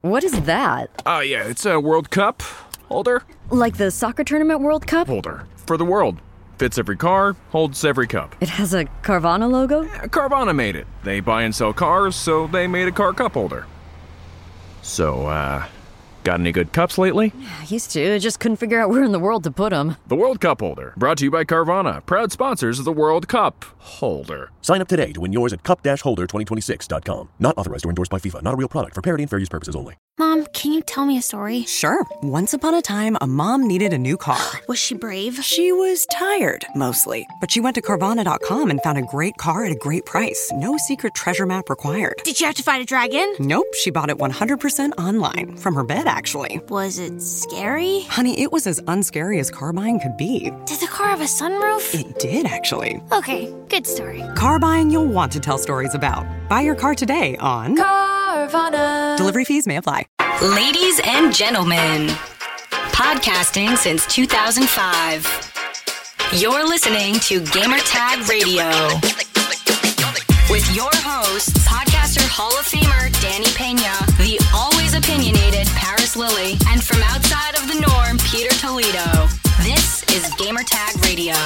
What is that? Yeah, it's a World Cup holder. Like the soccer tournament World Cup? Holder. For the world. Fits every car, holds every cup. It has a Carvana logo? Carvana made it. They buy and sell cars, so they made a car cup holder. So, got any good cups lately? I used to, just couldn't figure out where in the world to put them. The World Cup holder, brought to you by Carvana, proud sponsors of the World Cup holder. Sign up today to win yours at cup-holder2026.com. Not authorized or endorsed by FIFA. Not a real product. For parody and fair use purposes only. Mom, can you tell me a story? Sure. Once upon a time, a mom needed a new car. Was she brave? She was tired, mostly. But she went to Carvana.com and found a great car at a great price. No secret treasure map required. Did you have to fight a dragon? Nope. She bought it 100% online. From her bed, actually. Was it scary? Honey, it was as unscary as car buying could be. Did the car have a sunroof? It did, actually. Okay, good story. Car buying you'll want to tell stories about. Buy your car today on Carvana. Delivery fees may apply. Ladies and gentlemen, podcasting since 2005. You're listening to Gamertag Radio. With your hosts, podcaster Hall of Famer Danny Pena, the always opinionated Paris Lilly, and from outside of the norm, Peter Toledo. This is Gamertag Radio.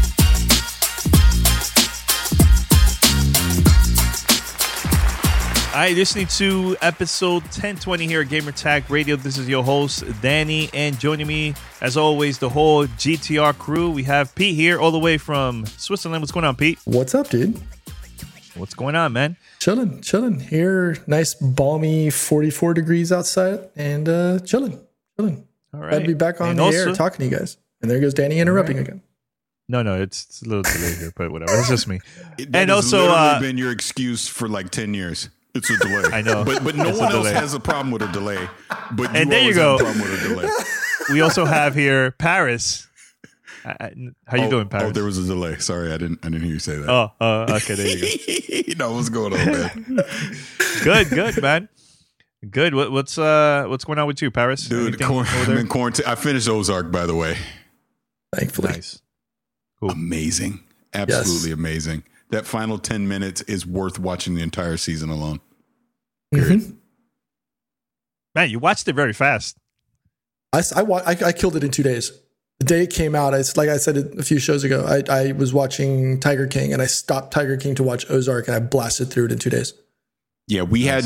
All right, listening to episode 1020 here at Gamertag Radio. This is your host, Danny, and joining me, as always, the whole GTR crew. We have Pete here, all the way from Switzerland. What's going on, Pete? What's up, dude? What's going on, man? Chilling. Here, nice, balmy 44 degrees outside, and chilling. All right. Glad to be back on the air talking to you guys. And there goes Danny interrupting again. No, it's a little delayed here, but whatever. It's just me. And also, literally been your excuse for like 10 years. It's a delay. I know. But no one else has a problem with a delay. But and there you go. go. Have a problem with a delay. We also have here Paris. How you doing, Paris? Oh, there was a delay. Sorry, I didn't hear you say that. Okay, there you go. What's going on, man? Good, man. Good. What's going on with you, Paris? Dude, I'm in quarantine. I finished Ozark, by the way. Thankfully. Nice. Cool. Amazing. Absolutely amazing. That final 10 minutes is worth watching the entire season alone. Mm-hmm. Man, you watched it very fast. I killed it in 2 days. The day it came out, it's like I said a few shows ago, I was watching Tiger King, and I stopped Tiger King to watch Ozark, and I blasted through it in 2 days. Yeah,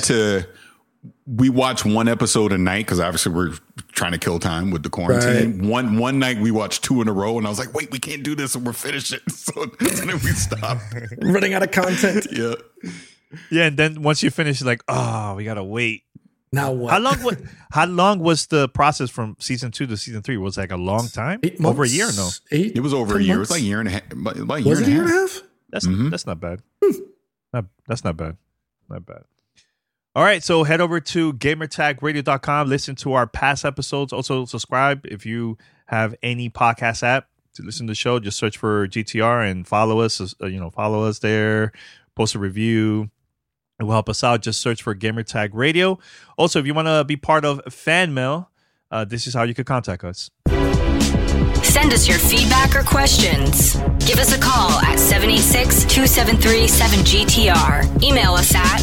we watched one episode a night because obviously we're trying to kill time with the quarantine. Right. One night we watched 2 in a row, and I was like, wait, we can't do this, and we're finishing. So then we stopped. Running out of content. Yeah. Yeah, and then once you finish, like, we gotta wait. Now what? How long was the process from season 2 to season 3? Was it like a long time? 8 months? Over a year? Or no, it was over a year. Months? It was like a year and a half. Was it a year and a half? That's not bad. That's not bad. Not bad. All right, so head over to gamertagradio.com. Listen to our past episodes. Also, subscribe if you have any podcast app to listen to the show. Just search for GTR and follow us. Follow us there. Post a review. It will help us out. Just search for Gamertag Radio. Also, if you want to be part of Fan Mail, this is how you could contact us. Send us your feedback or questions. Give us a call at 786-273-7GTR. Email us at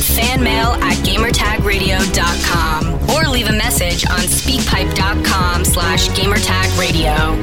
fanmail@gamertagradio.com or leave a message on speakpipe.com/gamertagradio.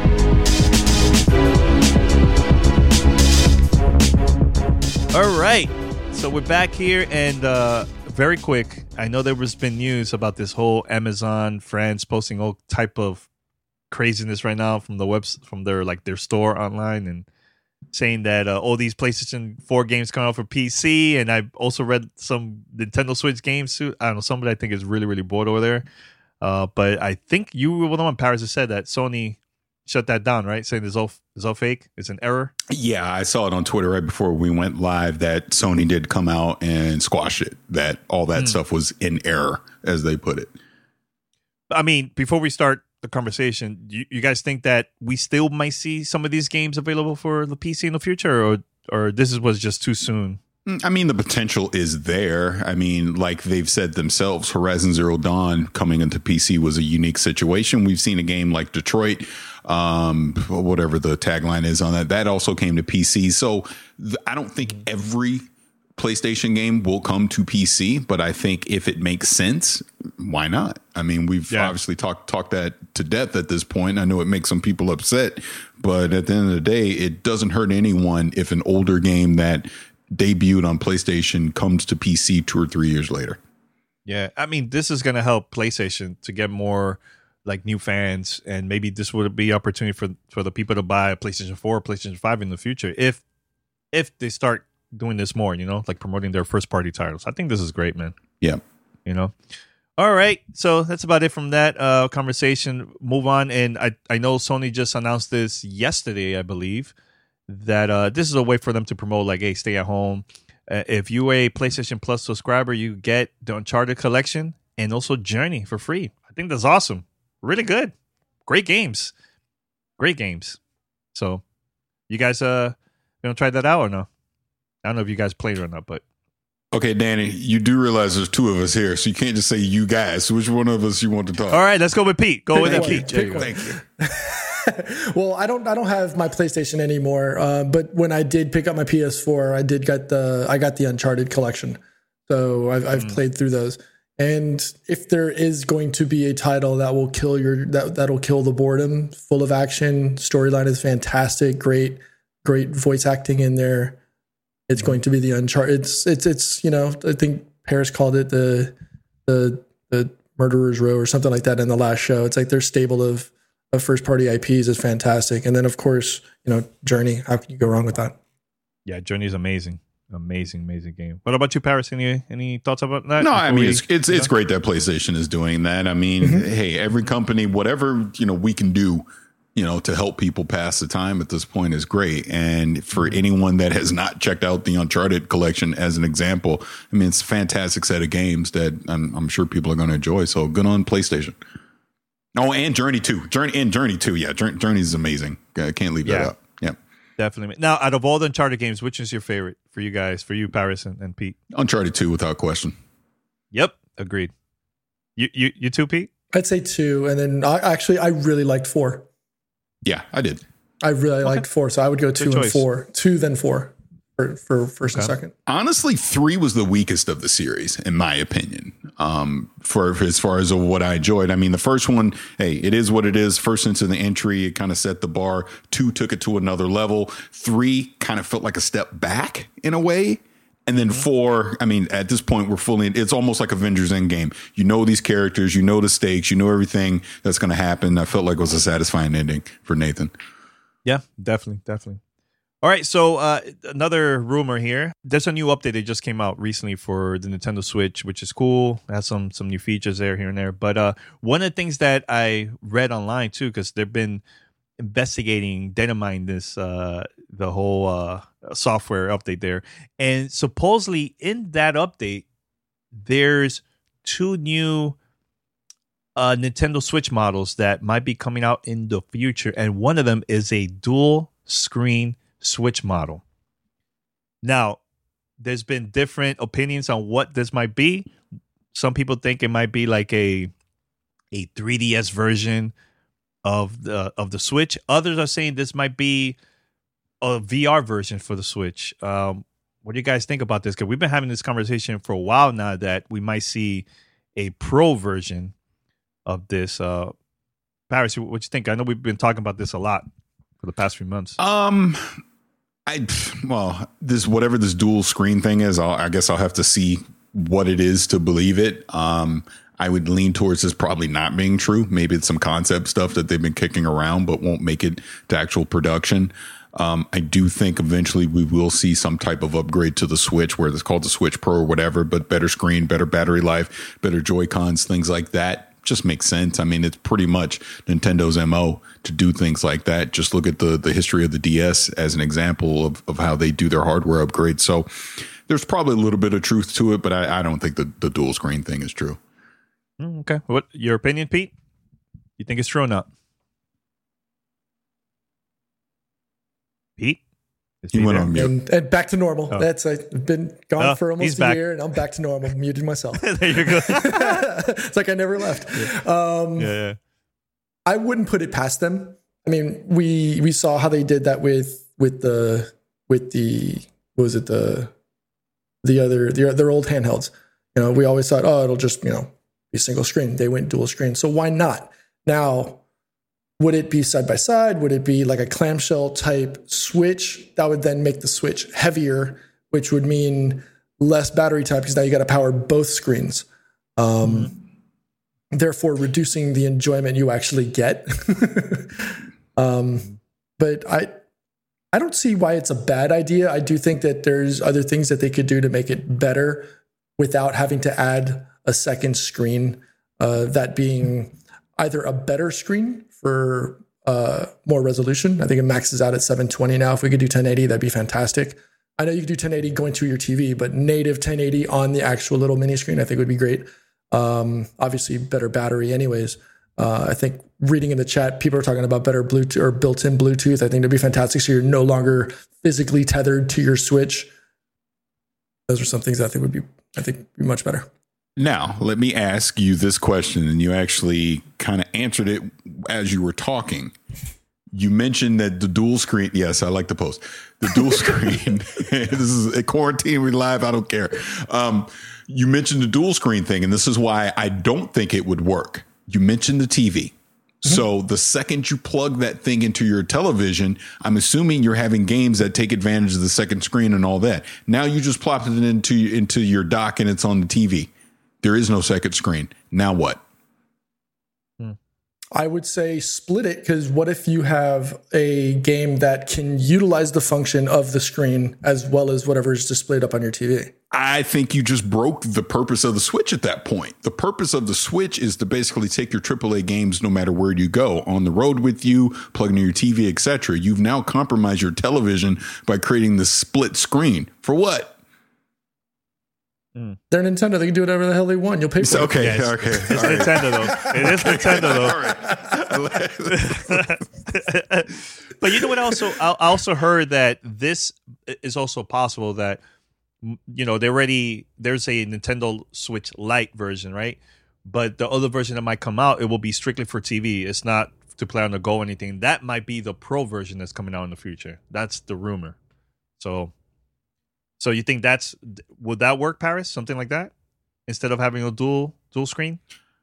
All right. So we're back here, and very quick, I know there has been news about this whole Amazon friends posting all type of craziness right now from their store online, and saying that all these PlayStation 4 games coming out for PC, and I also read some Nintendo Switch games too. I don't know, somebody I think is really, really bored over there. But I think you were the one in Paris that said that Sony shut that down, right? Saying it's all fake. It's an error. Yeah, I saw it on Twitter right before we went live that Sony did come out and squash it. That all that stuff was in error, as they put it. I mean, before we start the conversation, you guys think that we still might see some of these games available for the PC in the future, or this was just too soon? I mean, the potential is there. I mean, like they've said themselves, Horizon Zero Dawn coming into PC was a unique situation. We've seen a game like Detroit, whatever the tagline is on that also came to PC. So I don't think every PlayStation game will come to PC, but I think if it makes sense, why not? I mean, we've obviously talked that to death at this point. I know it makes some people upset, but at the end of the day, it doesn't hurt anyone if an older game that debuted on PlayStation comes to PC 2 or 3 years later. Yeah, I mean, this is going to help PlayStation to get more like new fans, and maybe this would be opportunity for the people to buy a PlayStation 4 or PlayStation 5 in the future if they start doing this more, like promoting their first party titles. I think this is great, man. Yeah. All right, so that's about it from that conversation. Move on, and I know Sony just announced this yesterday, I believe, that this is a way for them to promote, like, hey, stay at home. If you're a PlayStation Plus subscriber, you get the Uncharted collection and also Journey for free. I think that's awesome. Really good. Great games. So, you guys gonna try that out or no? I don't know if you guys played it or not, but. Okay, Danny, you do realize there's two of us here, so you can't just say you guys. Which one of us you want to talk? All right, let's go with Pete. Go with Pete. Thank you. Well, I don't have my PlayStation anymore, but when I did pick up my PS4, I got the Uncharted collection, so I've played through those. And if there is going to be a title that will kill that'll kill the boredom, full of action, storyline is fantastic, great voice acting in there. It's going to be the Uncharted. It's I think Paris called it the Murderer's Row or something like that in the last show. It's like their stable of first party IPs is fantastic. And then of course, Journey. How can you go wrong with that? Yeah, Journey is amazing. Amazing game. What about you, Paris? Any thoughts about that? No, I mean it's great that PlayStation is doing that. I mean, hey, every company, whatever we can do, to help people pass the time at this point is great. And for anyone that has not checked out the Uncharted collection as an example, I mean, it's a fantastic set of games that I'm sure people are going to enjoy. So good on PlayStation. Oh, and Journey too. Journey too. Yeah, Journey is amazing. Can't leave that out. Yeah, definitely. Now, out of all the Uncharted games, which is your favorite for you guys? For you, Paris and Pete? Uncharted 2, without question. Yep, agreed. You too, Pete? I'd say 2, and then I really liked 4. Yeah, I did. I really liked 4, so I would go 2 and 4. 2, then 4 for first and second. Honestly, 3 was the weakest of the series, in my opinion. For as far as what I enjoyed, I mean, the first one, hey, it is what it is. First into the entry, it kind of set the bar. 2 took it to another level. 3 kind of felt like a step back in a way. And then 4, I mean, at this point, it's almost like Avengers Endgame. You know these characters, you know the stakes, you know everything that's going to happen. I felt like it was a satisfying ending for Nathan. Yeah, definitely. All right, so another rumor here. There's a new update that just came out recently for the Nintendo Switch, which is cool. It has some new features here and there. But one of the things that I read online, too, because they've been investigating, data mine this, the whole software update there. And supposedly in that update, there's 2 new Nintendo Switch models that might be coming out in the future. And one of them is a dual screen Switch model. Now, there's been different opinions on what this might be. Some people think it might be like a 3DS version of the Switch. Others are saying this might be a VR version for the Switch. What do you guys think about this? Because we've been having this conversation for a while now that we might see a pro version of this. Paris, what you think? I know we've been talking about this a lot for the past few months. Whatever this dual screen thing is, I guess I'll have to see what it is to believe it. I would lean towards this probably not being true. Maybe it's some concept stuff that they've been kicking around, but won't make it to actual production. I do think eventually we will see some type of upgrade to the Switch, where it's called the Switch Pro or whatever, but better screen, better battery life, better Joy-Cons, things like that. Just makes sense. I mean, it's pretty much Nintendo's MO to do things like that. Just look at the history of the DS as an example of how they do their hardware upgrades. So there's probably a little bit of truth to it, but I don't think the dual screen thing is true. Okay. What your opinion, Pete? You think it's true or not? Pete? He went on mute. And back to normal. Oh. I've been gone for almost a year, and I'm back to normal. Muted myself. There you go. It's like I never left. Yeah. I wouldn't put it past them. I mean, we saw how they did that with the what was it, the their old handhelds. We always thought, oh, it'll just, be single screen. They went dual screen. So why not? Now, would it be side by side? Would it be like a clamshell type switch? That would then make the switch heavier, which would mean less battery type because now you got to power both screens. Therefore reducing the enjoyment you actually get. But I don't see why it's a bad idea. I do think that there's other things that they could do to make it better without having to add a second screen, that being either a better screen for more resolution. I think it maxes out at 720 now. If we could do 1080, that'd be fantastic. I know you could do 1080 going through your TV, but native 1080 on the actual little mini screen, I think would be great. Obviously better battery anyways. I think reading in the chat, people are talking about better Bluetooth or built-in Bluetooth. I think that'd be fantastic. So you're no longer physically tethered to your Switch. Those are some things I think would be much better. Now, let me ask you this question, and you actually kind of answered it as you were talking. You mentioned that the dual screen. Yes, I like the post. The dual screen. This is a quarantine. We're live. I don't care. You mentioned the dual screen thing, and this is why I don't think it would work. You mentioned the TV. So the second you plug that thing into your television, I'm assuming you're having games that take advantage of the second screen and all that. Now you just plop it into your dock and it's on the TV. There is no second screen. Now what? I would say split it, because what if you have a game that can utilize the function of the screen as well as whatever is displayed up on your TV? I think you just broke the purpose of the Switch at that point. The purpose of the Switch is to basically take your AAA games no matter where you go, on the road with you, plugging in your TV, etc. You've now compromised your television by creating the split screen. For what? They're Nintendo. They can do whatever the hell they want. You'll pay for it. Okay. Yes. Okay. It's Nintendo, though. It is Nintendo, though. But you know what? I also heard that this is also possible that, there's a Nintendo Switch Lite version, right? But the other version that might come out, it will be strictly for TV. It's not to play on the go or anything. That might be the Pro version that's coming out in the future. That's the rumor. So you think would that work, Paris? Something like that? Instead of having a dual screen?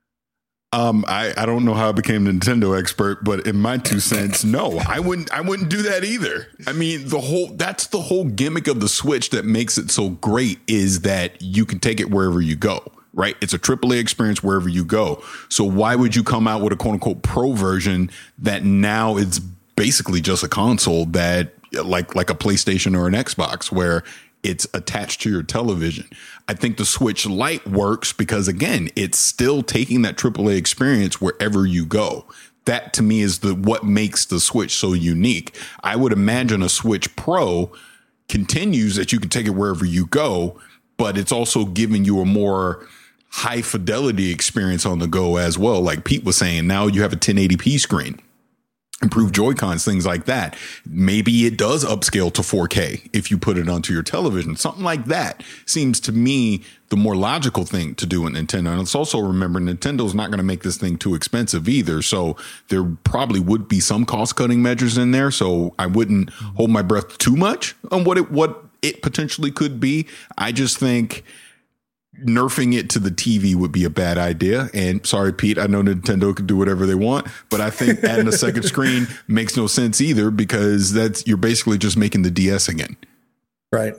I don't know how I became a Nintendo expert, but in my 2 cents, no, I wouldn't do that either. I mean, that's the whole gimmick of the Switch that makes it so great, is that you can take it wherever you go, right? It's a AAA experience wherever you go. So why would you come out with a quote unquote Pro version that now it's basically just a console that like a PlayStation or an Xbox, where it's attached to your television? I think the Switch Lite works because, again, it's still taking that AAA experience wherever you go. That to me is what makes the Switch so unique. I would imagine a Switch Pro continues that you can take it wherever you go, but it's also giving you a more high fidelity experience on the go as well. Like Pete was saying, now you have a 1080p screen. Improved Joy-Cons, things like that. Maybe it does upscale to 4K if you put it onto your television. Something like that seems to me the more logical thing to do in Nintendo. And let's also remember, Nintendo's not going to make this thing too expensive either. So there probably would be some cost-cutting measures in there. So I wouldn't hold my breath too much on what it potentially could be. I just think nerfing it to the TV would be a bad idea. And sorry, Pete, I know Nintendo can do whatever they want, but I think adding a second screen makes no sense either, because you're basically just making the DS again. Right.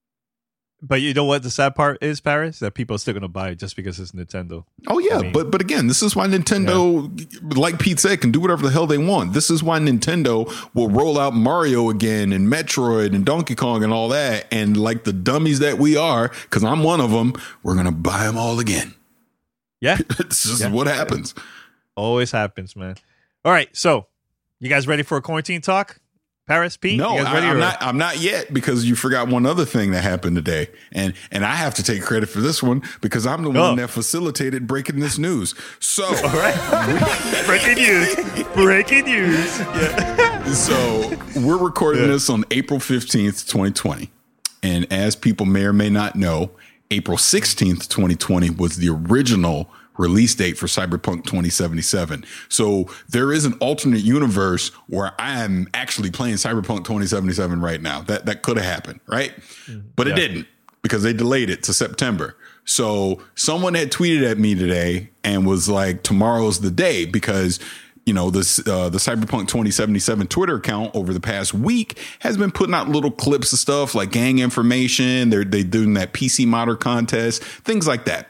But you know what the sad part is, Paris? That people are still going to buy it just because it's Nintendo. Oh, yeah. But again, this is why Nintendo, like Pete said, can do whatever the hell they want. This is why Nintendo will roll out Mario again and Metroid and Donkey Kong and all that. And like the dummies that we are, because I'm one of them, we're going to buy them all again. Yeah. This is what happens. Always happens, man. All right. So you guys ready for a quarantine talk? Paris, Pete? No, you guys ready I'm not yet, because you forgot one other thing that happened today. And I have to take credit for this one, because I'm the one that facilitated breaking this news. So, all right. Breaking news. Yeah. So we're recording this on April 15th, 2020. And as people may or may not know, April 16th, 2020 was the original release date for Cyberpunk 2077. So there is an alternate universe where I am actually playing Cyberpunk 2077 right now. That could have happened, right? But it didn't. because they delayed it to September. So someone had tweeted at me today and was like, tomorrow's the day, because the Cyberpunk 2077 Twitter account over the past week has been putting out little clips of stuff like gang information. They're doing that PC modder contest, things like that.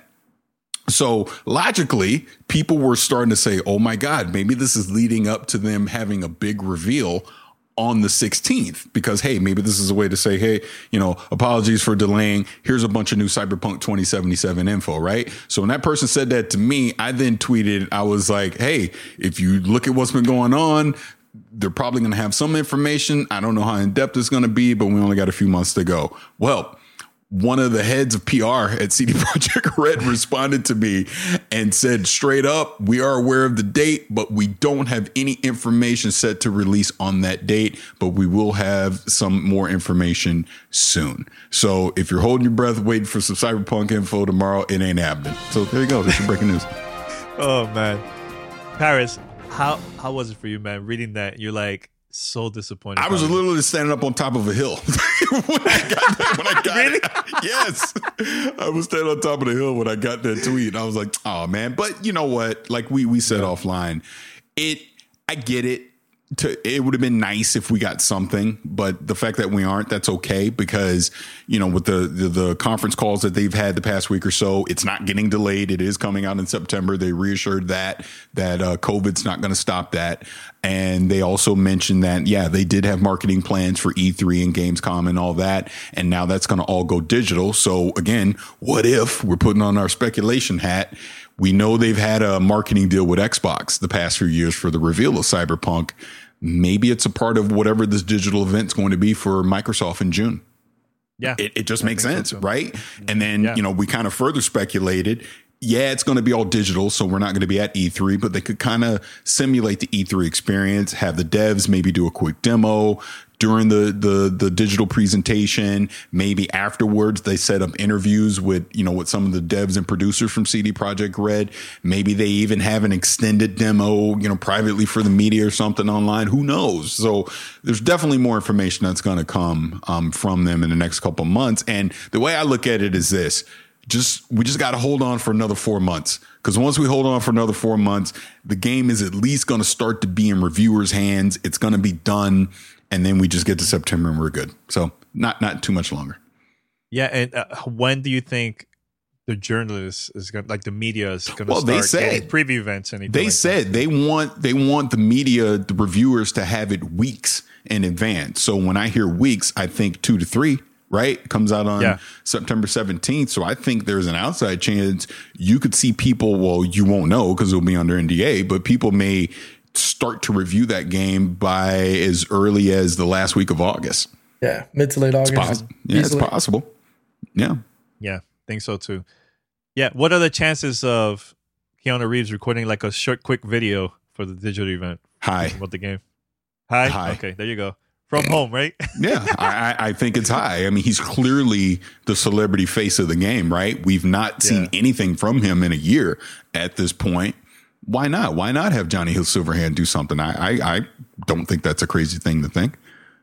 So logically, people were starting to say, oh my God, maybe this is leading up to them having a big reveal on the 16th, because, hey, maybe this is a way to say, hey, apologies for delaying. Here's a bunch of new Cyberpunk 2077 info, right? So when that person said that to me, I then tweeted, I was like, hey, if you look at what's been going on, they're probably going to have some information. I don't know how in depth it's going to be, but we only got a few months to go. Well, one of the heads of PR at CD Projekt Red responded to me and said straight up, we are aware of the date, but we don't have any information set to release on that date, but we will have some more information soon. So if you're holding your breath waiting for some Cyberpunk info tomorrow, it ain't happening. So there you go. That's your breaking news. Oh, man. Paris, how was it for you, man? Reading that, you're like, so disappointed. I was literally standing up on top of a hill when I got really? it. Yes. I was standing on top of the hill when I got that tweet. I was like, oh man. But you know what? Like we said offline, I get it. It would have been nice if we got something, but the fact that we aren't, that's okay, because, with the conference calls that they've had the past week or so, it's not getting delayed. It is coming out in September. They reassured that COVID's not going to stop that. And they also mentioned that, they did have marketing plans for E3 and Gamescom and all that. And now that's going to all go digital. So again, what if we're putting on our speculation hat? We know they've had a marketing deal with Xbox the past few years for the reveal of Cyberpunk. Maybe it's a part of whatever this digital event's going to be for Microsoft in June. Yeah. It just makes sense, right? And then, we kind of further speculated, it's going to be all digital, so we're not going to be at E3, but they could kind of simulate the E3 experience, have the devs maybe do a quick demo during the digital presentation. Maybe afterwards they set up interviews with some of the devs and producers from CD Projekt Red. Maybe they even have an extended demo, privately for the media or something online. Who knows? So there's definitely more information that's going to come from them in the next couple of months. And the way I look at it is this. We just got to hold on for another 4 months, because once we hold on for another 4 months, the game is at least going to start to be in reviewers' hands. It's going to be done. And then we just get to September and we're good. So not too much longer. Yeah. And when do you think the journalists is going, like the media is going to start they said, getting preview events? And they said they want the media, the reviewers, to have it weeks in advance. So when I hear weeks, I think 2 to 3. Right? Comes out on September 17th. So I think there's an outside chance you could see people, well, you won't know because it'll be under NDA, but people may start to review that game by as early as the last week of August. Yeah, mid to late August. It's possible. Yeah. Yeah, think so too. Yeah, what are the chances of Keanu Reeves recording like a short, quick video for the digital event? High. About the game? High? Okay, there you go. From home, right? Yeah, I think it's high. I mean, he's clearly the celebrity face of the game, right? We've not seen anything from him in a year at this point. Why not? Why not have Johnny Hill Silverhand do something? I don't think that's a crazy thing to think.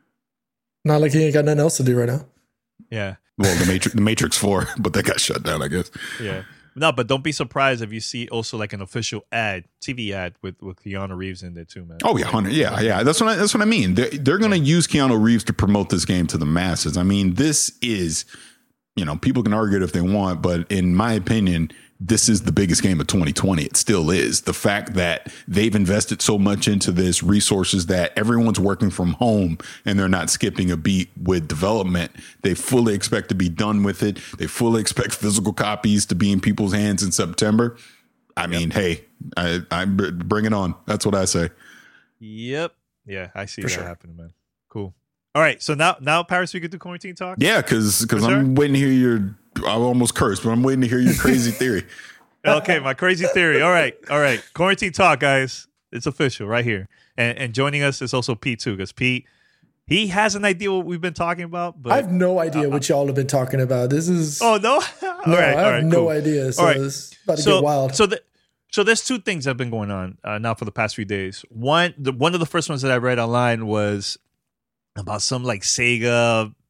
Not like he ain't got nothing else to do right now. Yeah. Well, the Matrix 4, but that got shut down, I guess. Yeah. No, but don't be surprised if you see also like an official ad, TV ad with Keanu Reeves in there too, man. Oh yeah, 100. Yeah. That's what I mean. They're going to use Keanu Reeves to promote this game to the masses. I mean, this is, people can argue it if they want, but in my opinion, this is the biggest game of 2020. It still is. The fact that they've invested so much into this, resources, that everyone's working from home and they're not skipping a beat with development. They fully expect to be done with it. They fully expect physical copies to be in people's hands in September. I mean, hey, I bring it on. That's what I say. Yep. Yeah, I see that happening, man. Cool. All right. So now Paris, we could do quarantine talk? Yeah, because I'm waiting to hear I almost cursed, but I'm waiting to hear your crazy theory. Okay, my crazy theory. All right. Quarantine talk, guys. It's official right here. And joining us is also Pete too, because Pete, he has an idea what we've been talking about. But I have no idea what y'all have been talking about. This is no. I have no idea. So it's about to get wild. So there's two things that have been going on now for the past few days. One of the first ones that I read online was about some like Sega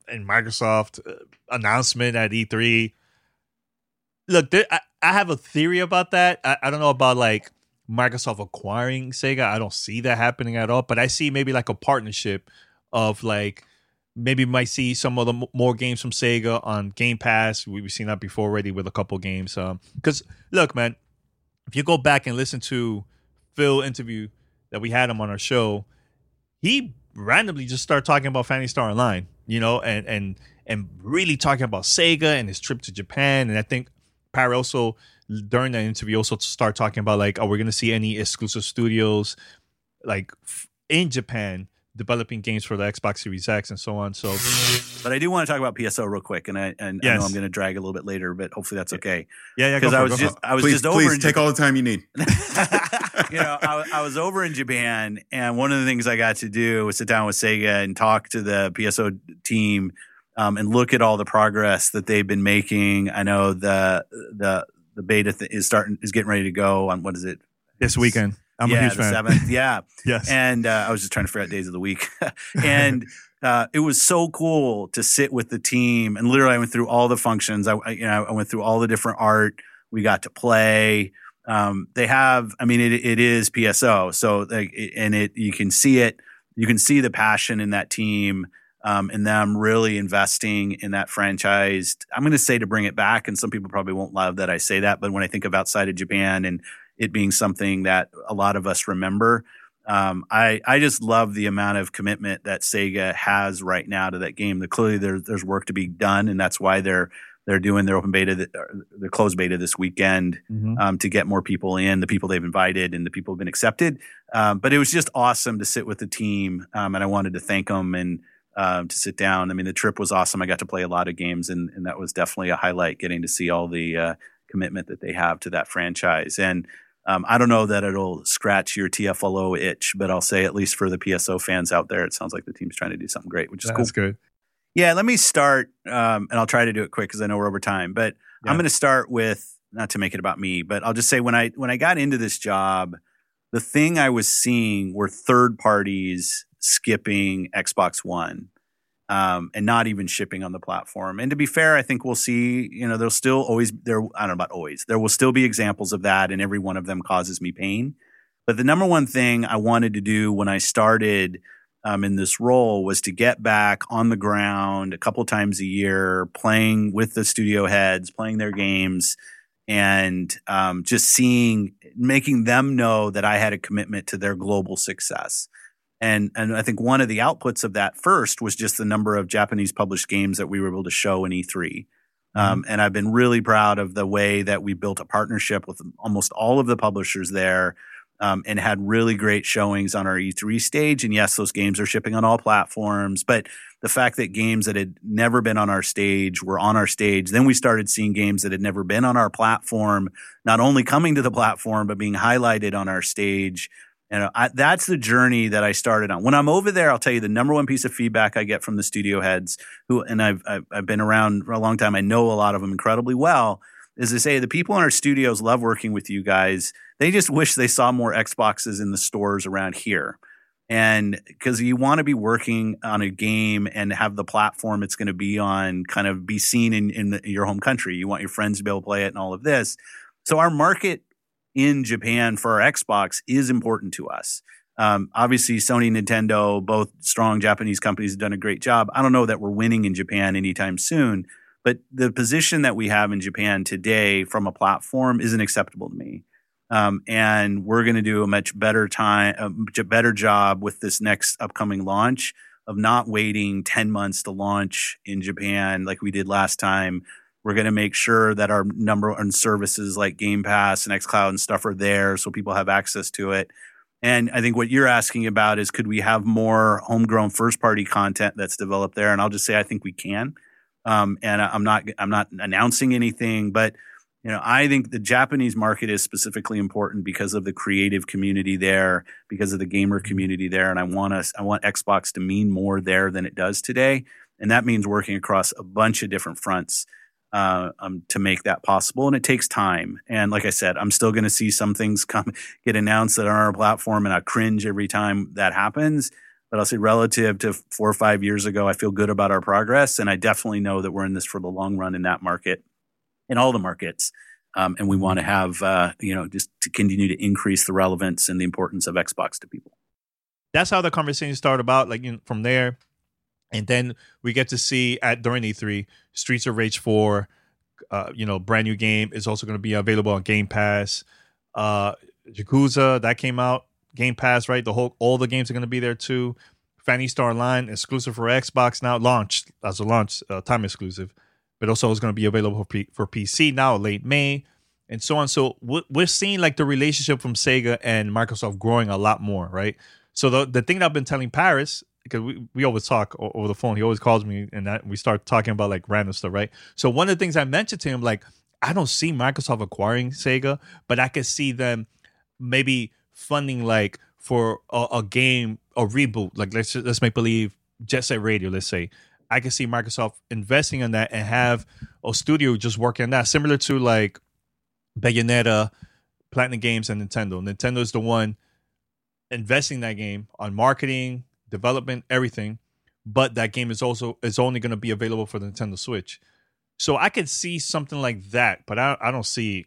and Microsoft announcement at E3. Look, I have a theory about that. I don't know about like Microsoft acquiring Sega. I don't see that happening at all. But I see maybe like a partnership of like maybe we might see some of the more games from Sega on Game Pass. We've seen that before already with a couple games. Because look, man, if you go back and listen to Phil interview that we had him on our show, he randomly just started talking about Phantasy Star Online, you know, and really talking about Sega and his trip to Japan. And I think Parry also, during that interview, also start talking about like, are we going to see any exclusive studios like in Japan developing games for the Xbox Series X and so on. So, but I do want to talk about PSO real quick, and I know I'm going to drag a little bit later, but hopefully that's okay. Yeah. Because I was just over. Please take all the time you need. You know, I was over in Japan, and one of the things I got to do was sit down with Sega and talk to the PSO team, and look at all the progress that they've been making. I know the beta is getting ready to go on, what is it? This weekend. I'm a huge fan. 7th. Yeah. Yes. And I was just trying to figure out days of the week. And it was so cool to sit with the team. And literally I went through all the functions. I went through all the different art. We got to play. They have, I mean, it is PSO. So, you can see it. You can see the passion in that team. And them really investing in that franchise. I'm going to say to bring it back, and some people probably won't love that I say that, but when I think of outside of Japan and it being something that a lot of us remember, I just love the amount of commitment that Sega has right now to that game. Clearly there's work to be done, and that's why they're doing their open beta, their closed beta this weekend, to get more people in, the people they've invited and the people who've been accepted. But it was just awesome to sit with the team, and I wanted to thank them and to sit down. I mean, the trip was awesome. I got to play a lot of games, and that was definitely a highlight, getting to see all the commitment that they have to that franchise. And I don't know that it'll scratch your TFLO itch, but I'll say at least for the PSO fans out there, it sounds like the team's trying to do something great, which is cool. That's good. Yeah, let me start, and I'll try to do it quick because I know we're over time. But I'm going to start with, not to make it about me, but I'll just say when I got into this job, the thing I was seeing were third parties skipping Xbox One, and not even shipping on the platform. And to be fair, I think we'll see, there'll still always, I don't know about always, there will still be examples of that, and every one of them causes me pain. But the number one thing I wanted to do when I started in this role was to get back on the ground a couple times a year, playing with the studio heads, playing their games, and just making them know that I had a commitment to their global success. And I think one of the outputs of that first was just the number of Japanese published games that we were able to show in E3. And I've been really proud of the way that we built a partnership with almost all of the publishers there, and had really great showings on our E3 stage. And yes, those games are shipping on all platforms, but the fact that games that had never been on our stage were on our stage, then we started seeing games that had never been on our platform, not only coming to the platform, but being highlighted on our stage. And that's the journey that I started on. When I'm over there, I'll tell you the number one piece of feedback I get from the studio heads, and I've been around for a long time. I know a lot of them incredibly well, is they say the people in our studios love working with you guys. They just wish they saw more Xboxes in the stores around here. And because you want to be working on a game and have the platform it's going to be on kind of be seen in your home country. You want your friends to be able to play it and all of this. So our market in Japan for our Xbox is important to us. Obviously, Sony, Nintendo, both strong Japanese companies, have done a great job. I don't know that we're winning in Japan anytime soon, but the position that we have in Japan today from a platform isn't acceptable to me. And we're going to do a much better job with this next upcoming launch of not waiting 10 months to launch in Japan like we did last time. We're going to make sure that our number on services like Game Pass and xCloud and stuff are there so people have access to it. And I think what you're asking about is, could we have more homegrown first-party content that's developed there? And I'll just say I think we can. And I'm not announcing anything, but I think the Japanese market is specifically important because of the creative community there, because of the gamer community there, and I want Xbox to mean more there than it does today, and that means working across a bunch of different fronts to make that possible, and it takes time. And like I said, I'm still going to see some things get announced that are on our platform, and I cringe every time that happens. But I'll say relative to 4 or 5 years ago, I feel good about our progress. And I definitely know that we're in this for the long run in that market, in all the markets. And we want to have, just to continue to increase the relevance and the importance of Xbox to people. That's how the conversation started about, from there. And then we get to see during E3, Streets of Rage 4, brand new game is also going to be available on Game Pass. Yakuza, that came out, Game Pass, right? All the games are going to be there too. Phantasy Star Online, exclusive for Xbox now, launched as a launch time exclusive, but also is going to be available for PC now, late May, and so on. So we're seeing the relationship from Sega and Microsoft growing a lot more, right? So the thing that I've been telling Paris, because we always talk over the phone, he always calls me and we start talking about random stuff, right? So one of the things I mentioned to him, I don't see Microsoft acquiring Sega, but I could see them maybe funding for a game, a reboot, let's make believe Jet Set Radio, let's say. I can see Microsoft investing in that and have a studio just working on that, similar to Bayonetta, Platinum Games, and Nintendo. Nintendo is the one investing in that game on marketing, development, everything, but that game is only going to be available for the Nintendo Switch. So I could see something like that, but I don't see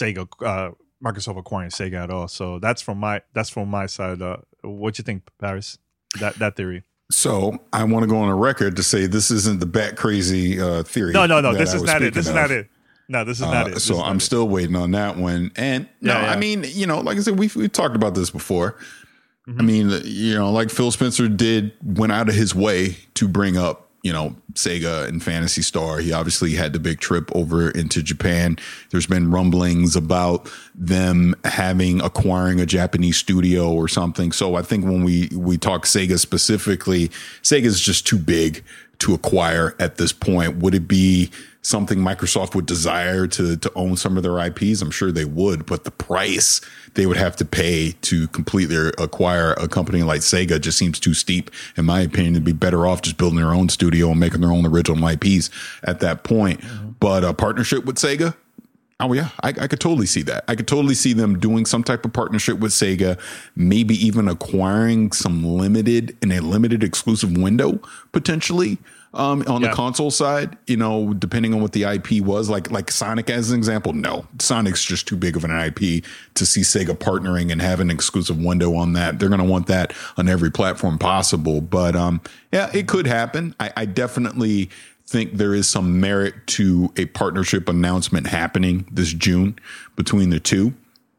Microsoft acquiring Sega at all. So that's from my side. What you think, Paris? That theory. So I want to go on a record to say this isn't the bat crazy theory. No. This is not it. This is not it. No, this is not it. So I'm still waiting on that one. And I mean, like I said, we've talked about this before. I mean, like Phil Spencer went out of his way to bring up, Sega and Phantasy Star. He obviously had the big trip over into Japan. There's been rumblings about them acquiring a Japanese studio or something. So I think when we talk Sega specifically, Sega's just too big to acquire at this point. Would it be something Microsoft would desire to own some of their IPs? I'm sure they would, but the price they would have to pay to completely acquire a company like Sega just seems too steep. In my opinion, they'd be better off just building their own studio and making their own original IPs at that point. But a partnership with Sega, oh yeah, I could totally see that. I could totally see them doing some type of partnership with Sega, maybe even acquiring some limited exclusive window potentially. On the console side, depending on what the IP was, like Sonic as an example, no, Sonic's just too big of an IP to see Sega partnering and have an exclusive window on that. They're going to want that on every platform possible. But it could happen. I definitely think there is some merit to a partnership announcement happening this June between the two.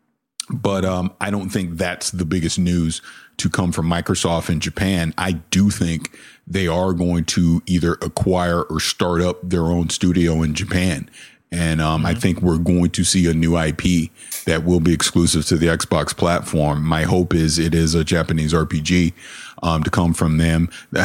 But I don't think that's the biggest news to come from Microsoft in Japan. I do think they are going to either acquire or start up their own studio in Japan. And I think we're going to see a new IP that will be exclusive to the Xbox platform. My hope is it is a Japanese RPG to come from them.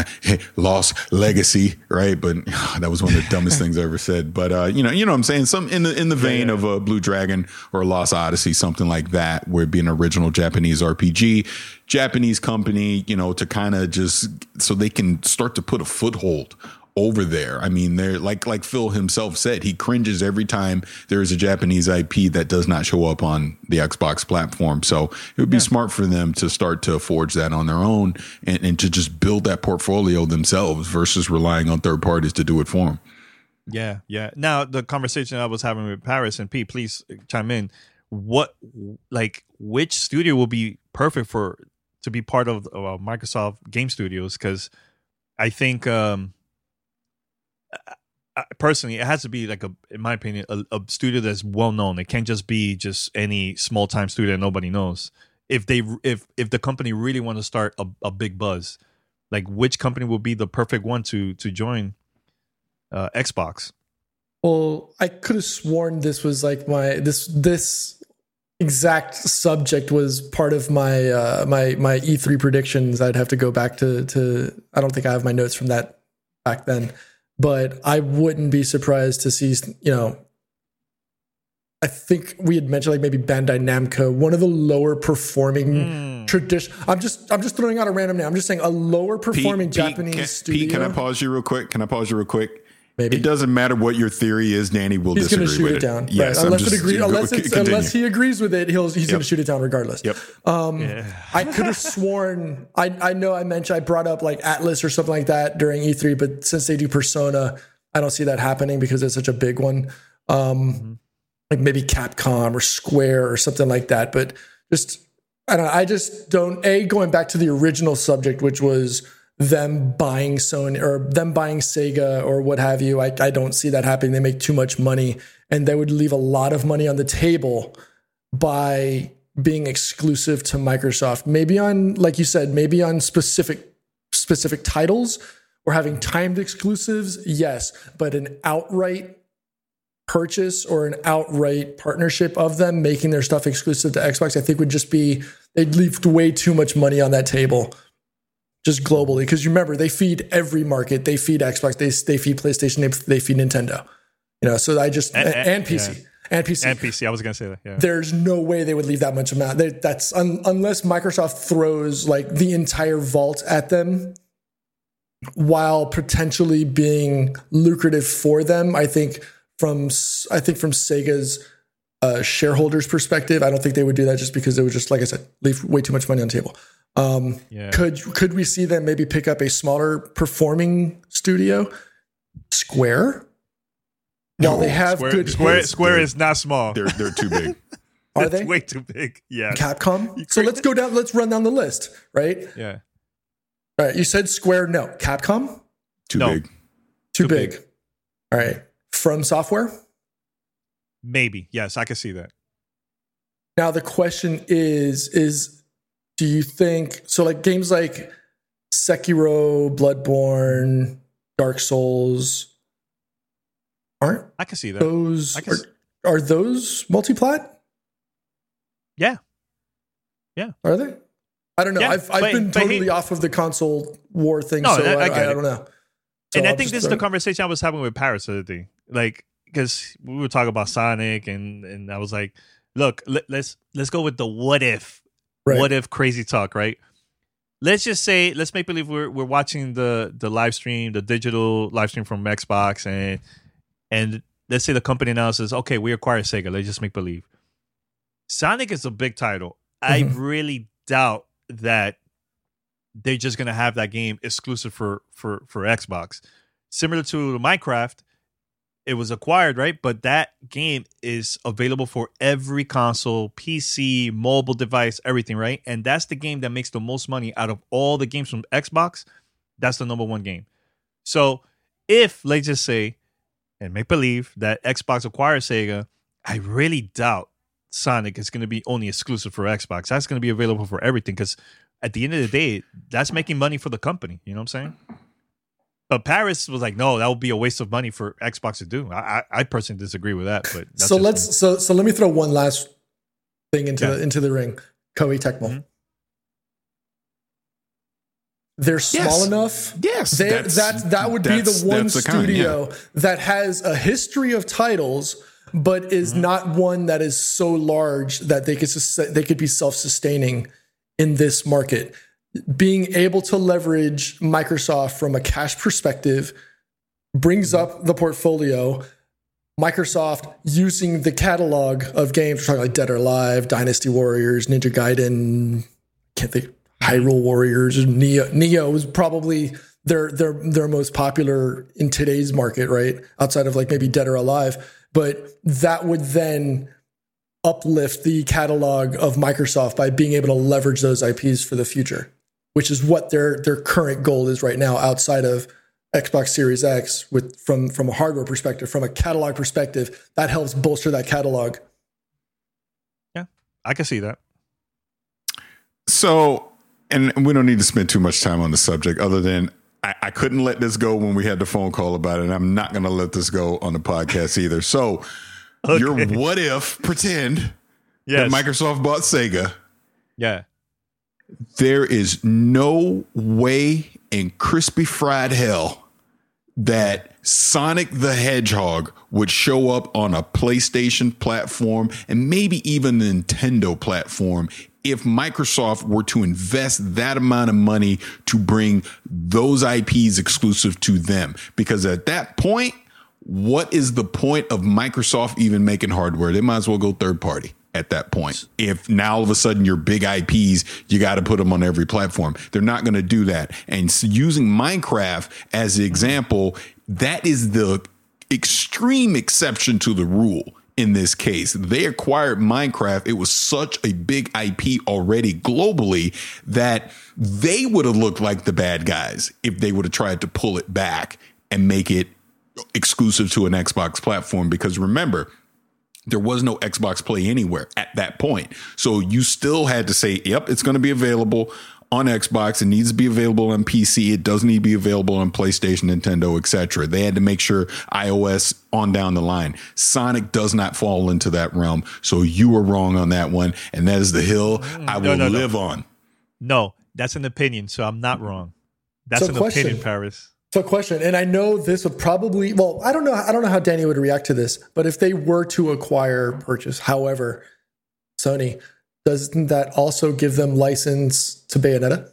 Lost Legacy, right? But that was one of the dumbest things I ever said. But you know what I'm saying? Some in the vein of a Blue Dragon or Lost Odyssey, something like that, where it'd be an original Japanese RPG, Japanese company, to kind of just so they can start to put a foothold over there. I mean, they're like Phil himself said, he cringes every time there is a Japanese IP that does not show up on the Xbox platform. So it would be smart for them to start to forge that on their own and to just build that portfolio themselves versus relying on third parties to do it for them. Yeah. Now, the conversation I was having with Paris, and Pete, please chime in. Which studio will be perfect to be part of Microsoft Game Studios? Because I think personally, it has to be in my opinion, a studio that's well known. It can't just be any small time studio that nobody knows. If the company really want to start a big buzz, which company will be the perfect one to join Xbox? Well, I could have sworn this was this exact subject was part of my my E3 predictions. I'd have to go back to I don't think I have my notes from that back then. But I wouldn't be surprised to see, I think we had mentioned maybe Bandai Namco, one of the lower performing tradition. I'm just throwing out a random name. I'm just saying a lower performing Japanese studio. Pete, can I pause you real quick? Maybe it doesn't matter what your theory is. Danny will he's going to disagree shoot with it down. Yes, right. Unless he agrees with it, he's Yep. going to shoot it down regardless. Yep. I could have sworn I know I brought up like Atlas or something like that during E3, but since they do Persona, I don't see that happening because it's such a big one. Like maybe Capcom or Square or something like that. But just I don't know. I just don't. Going back to the original subject, which was them buying Sony or them buying Sega or what have you. I don't see that happening. They make too much money, and they would leave a lot of money on the table by being exclusive to Microsoft. Maybe on, like you said, maybe on specific titles or having timed exclusives. Yes, but an outright purchase or an outright partnership of them making their stuff exclusive to Xbox, I think would just be, they'd leave way too much money on that table. Just globally, because remember, they feed every market. They feed Xbox. They feed PlayStation. They feed Nintendo. So I just and PC and PC. I was gonna say that. Yeah. There's no way they would leave that much amount. That's unless Microsoft throws like the entire vault at them, while potentially being lucrative for them. I think from Sega's shareholders' perspective, I don't think they would do that just because it would just, like I said, leave way too much money on the table. Could we see them maybe pick up a smaller performing studio? Square? Well, they have good hits. Square is not small. They're too big. Are they? Way too big. Yeah. Capcom? So let's run down the list, right? Yeah. All right. You said Square, no. Capcom? Too big. Too big. All right. From Software? Maybe. Yes, I can see that. Now the question is do you think so? Like games like Sekiro, Bloodborne, Dark Souls aren't? I can see that. Those are those multi-plat? Yeah. Are they? I don't know. Yeah, I've been totally off of the console war thing, so I don't know. So and I think this is the conversation I was having with Paris the other day. Like, because we were talking about Sonic, and I was like, look, let's go with the what if. Right. What if crazy talk, right? Let's make believe we're watching the live stream, the digital live stream from Xbox, and let's say the company announces, okay, we acquired Sega. Let's just make believe. Sonic is a big title. I really doubt that they're just gonna have that game exclusive for Xbox. Similar to Minecraft, it was acquired, right? But that game is available for every console, PC, mobile device, everything, right? And that's the game that makes the most money out of all the games from Xbox. That's the number one game. So if, let's just say, and make believe that Xbox acquires Sega, I really doubt Sonic is going to be only exclusive for Xbox. That's going to be available for everything because at the end of the day, that's making money for the company. You know what I'm saying? But Paris was like, no, that would be a waste of money for Xbox to do. I personally disagree with that. But that's so let me throw one last thing into the ring. Koei Tecmo. Mm-hmm. They're small enough. Yes, that would be the one studio that has a history of titles, but is not one that is so large that they could be self-sustaining in this market. Being able to leverage Microsoft from a cash perspective brings up the portfolio. Microsoft using the catalog of games, we're talking like Dead or Alive, Dynasty Warriors, Ninja Gaiden, can't think, Hyrule Warriors, Neo was probably their most popular in today's market, right? Outside of like maybe Dead or Alive. But that would then uplift the catalog of Microsoft by being able to leverage those IPs for the future, which is what their current goal is right now outside of Xbox Series X from a hardware perspective, from a catalog perspective, that helps bolster that catalog. Yeah, I can see that. So, and we don't need to spend too much time on the subject other than I couldn't let this go when we had the phone call about it, and I'm not going to let this go on the podcast either. So your what if pretend that Microsoft bought Sega. Yeah. There is no way in crispy fried hell that Sonic the Hedgehog would show up on a PlayStation platform and maybe even the Nintendo platform if Microsoft were to invest that amount of money to bring those IPs exclusive to them. Because at that point, what is the point of Microsoft even making hardware? They might as well go third party at that point. If now all of a sudden your big IPs, you got to put them on every platform. They're not going to do that. And using Minecraft as the example, that is the extreme exception to the rule. In this case, they acquired Minecraft. It was such a big IP already globally that they would have looked like the bad guys if they would have tried to pull it back and make it exclusive to an Xbox platform. Because remember, there was no Xbox Play Anywhere at that point. So you still had to say, yep, it's going to be available on Xbox. It needs to be available on PC. It does need to be available on PlayStation, Nintendo, etc. They had to make sure iOS on down the line. Sonic does not fall into that realm. So you were wrong on that one. And that is the hill I will live on. No, that's an opinion. So I'm not wrong. That's an opinion, Paris. So question, and I know this would probably, well, I don't know how Danny would react to this, but if they were to purchase, however, Sony, doesn't that also give them license to Bayonetta?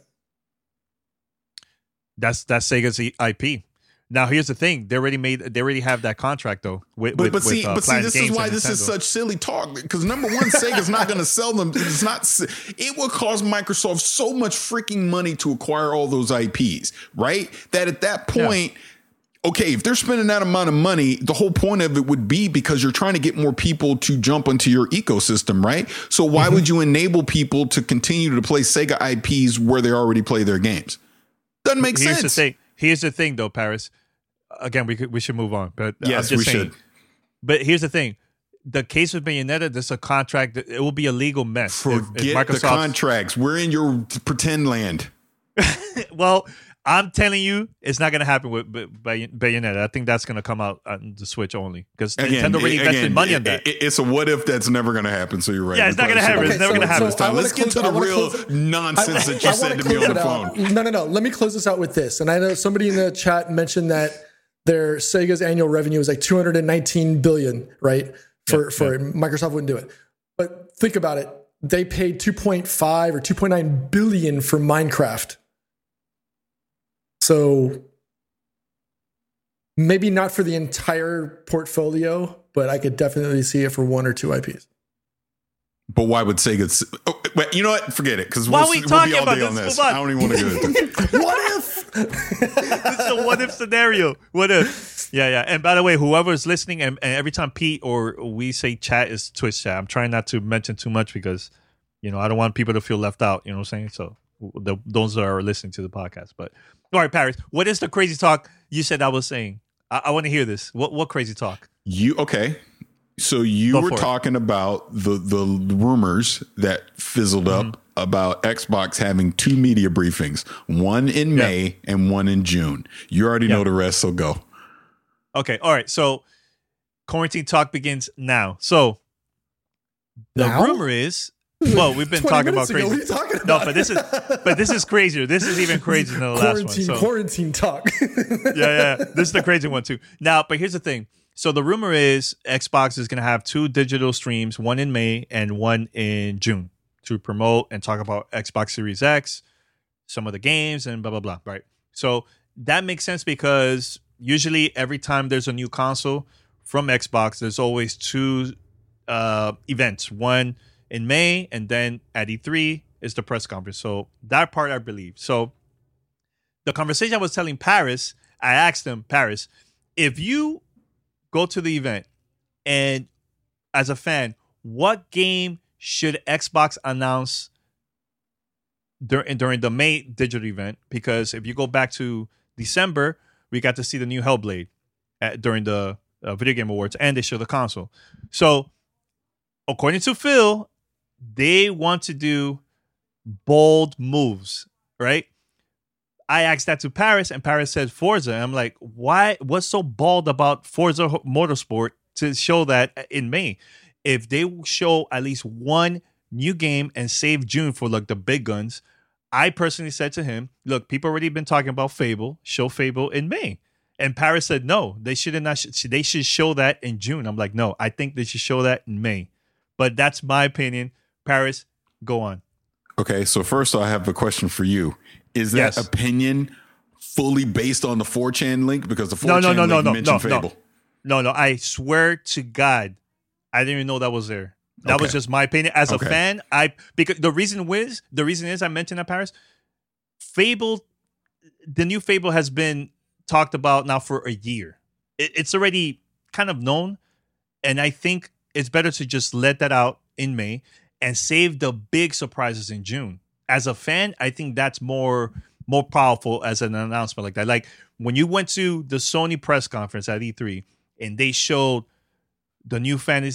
That's Sega's IP. Now here's the thing: they already have that contract though. But see, this is why this is such silly talk. Because number one, Sega's not going to sell them. It's not. It will cost Microsoft so much freaking money to acquire all those IPs, right? That at that point. Yeah. Okay, if they're spending that amount of money, the whole point of it would be because you're trying to get more people to jump into your ecosystem, right? So why would you enable people to continue to play Sega IPs where they already play their games? Doesn't make sense. Here's the thing, though, Paris. Again, we should move on, but yes, we should. But here's the thing: the case with Bayonetta, this is a contract. It will be a legal mess. Forget the contracts. We're in your pretend land. Well. I'm telling you, it's not going to happen with Bayonetta. I think that's going to come out on the Switch only because Nintendo really invested money on that. It's a what if that's never going to happen. So you're right. Yeah, it's not going to happen. It's never going to happen. Let's get to the real nonsense that you said to me on the phone. No. Let me close this out with this. And I know somebody in the chat mentioned that their Sega's annual revenue is like $219 billion, right? For Microsoft wouldn't do it. But think about it. They paid $2.5 or $2.9 billion for Minecraft. So maybe not for the entire portfolio, but I could definitely see it for one or two IPs. But why would Sega? Wait, you know what? Forget it. Because we'll be all day on this. I don't even want to go into it. What if? This is a what if scenario. What if? Yeah. And by the way, whoever's listening, and every time Pete or we say chat is Twitch chat, I'm trying not to mention too much because, I don't want people to feel left out. You know what I'm saying? So those that are listening to the podcast. But all right, Paris, what is the crazy talk you said I was saying? I want to hear this. What crazy talk? Okay. So you were talking about the rumors that fizzled up about Xbox having two media briefings, one in May and one in June. You already know the rest, so go. Okay. All right. So quarantine talk begins now. So the rumor is, well, we've been talking about crazy. What are you talking about? No, but this is crazier. This is even crazier than the last one. So. Quarantine talk. Yeah. This is the crazy one too. Now, but here's the thing. So the rumor is Xbox is going to have two digital streams, one in May and one in June, to promote and talk about Xbox Series X, some of the games, and blah, blah, blah, right? So that makes sense because usually every time there's a new console from Xbox, there's always two events. One in May, and then at E3 is the press conference. So that part I believe. So the conversation I was telling Paris, I asked him, Paris, if you go to the event and as a fan, what game should Xbox announce during the May digital event? Because if you go back to December, we got to see the new Hellblade during the Video Game Awards, and they show the console. So according to Phil, they want to do bold moves, right? I asked that to Paris, and Paris said Forza. And I'm like, why? What's so bold about Forza Motorsport to show that in May? If they show at least one new game and save June for like the big guns, I personally said to him, look, people already been talking about Fable. Show Fable in May. And Paris said, no, they they should show that in June. I'm like, no, I think they should show that in May. But that's my opinion. Paris, go on. Okay, so first I have a question for you. Is that opinion fully based on the 4chan link? Because the 4chan link mentioned Fable. No. I swear to God, I didn't even know that was there. That was just my opinion as a fan. Because the reason is I mentioned that, Paris. Fable, the new Fable has been talked about now for a year. It's already kind of known, and I think it's better to just let that out in May and save the big surprises in June. As a fan, I think that's more powerful as an announcement like that. Like when you went to the Sony press conference at E3 and they showed the new Final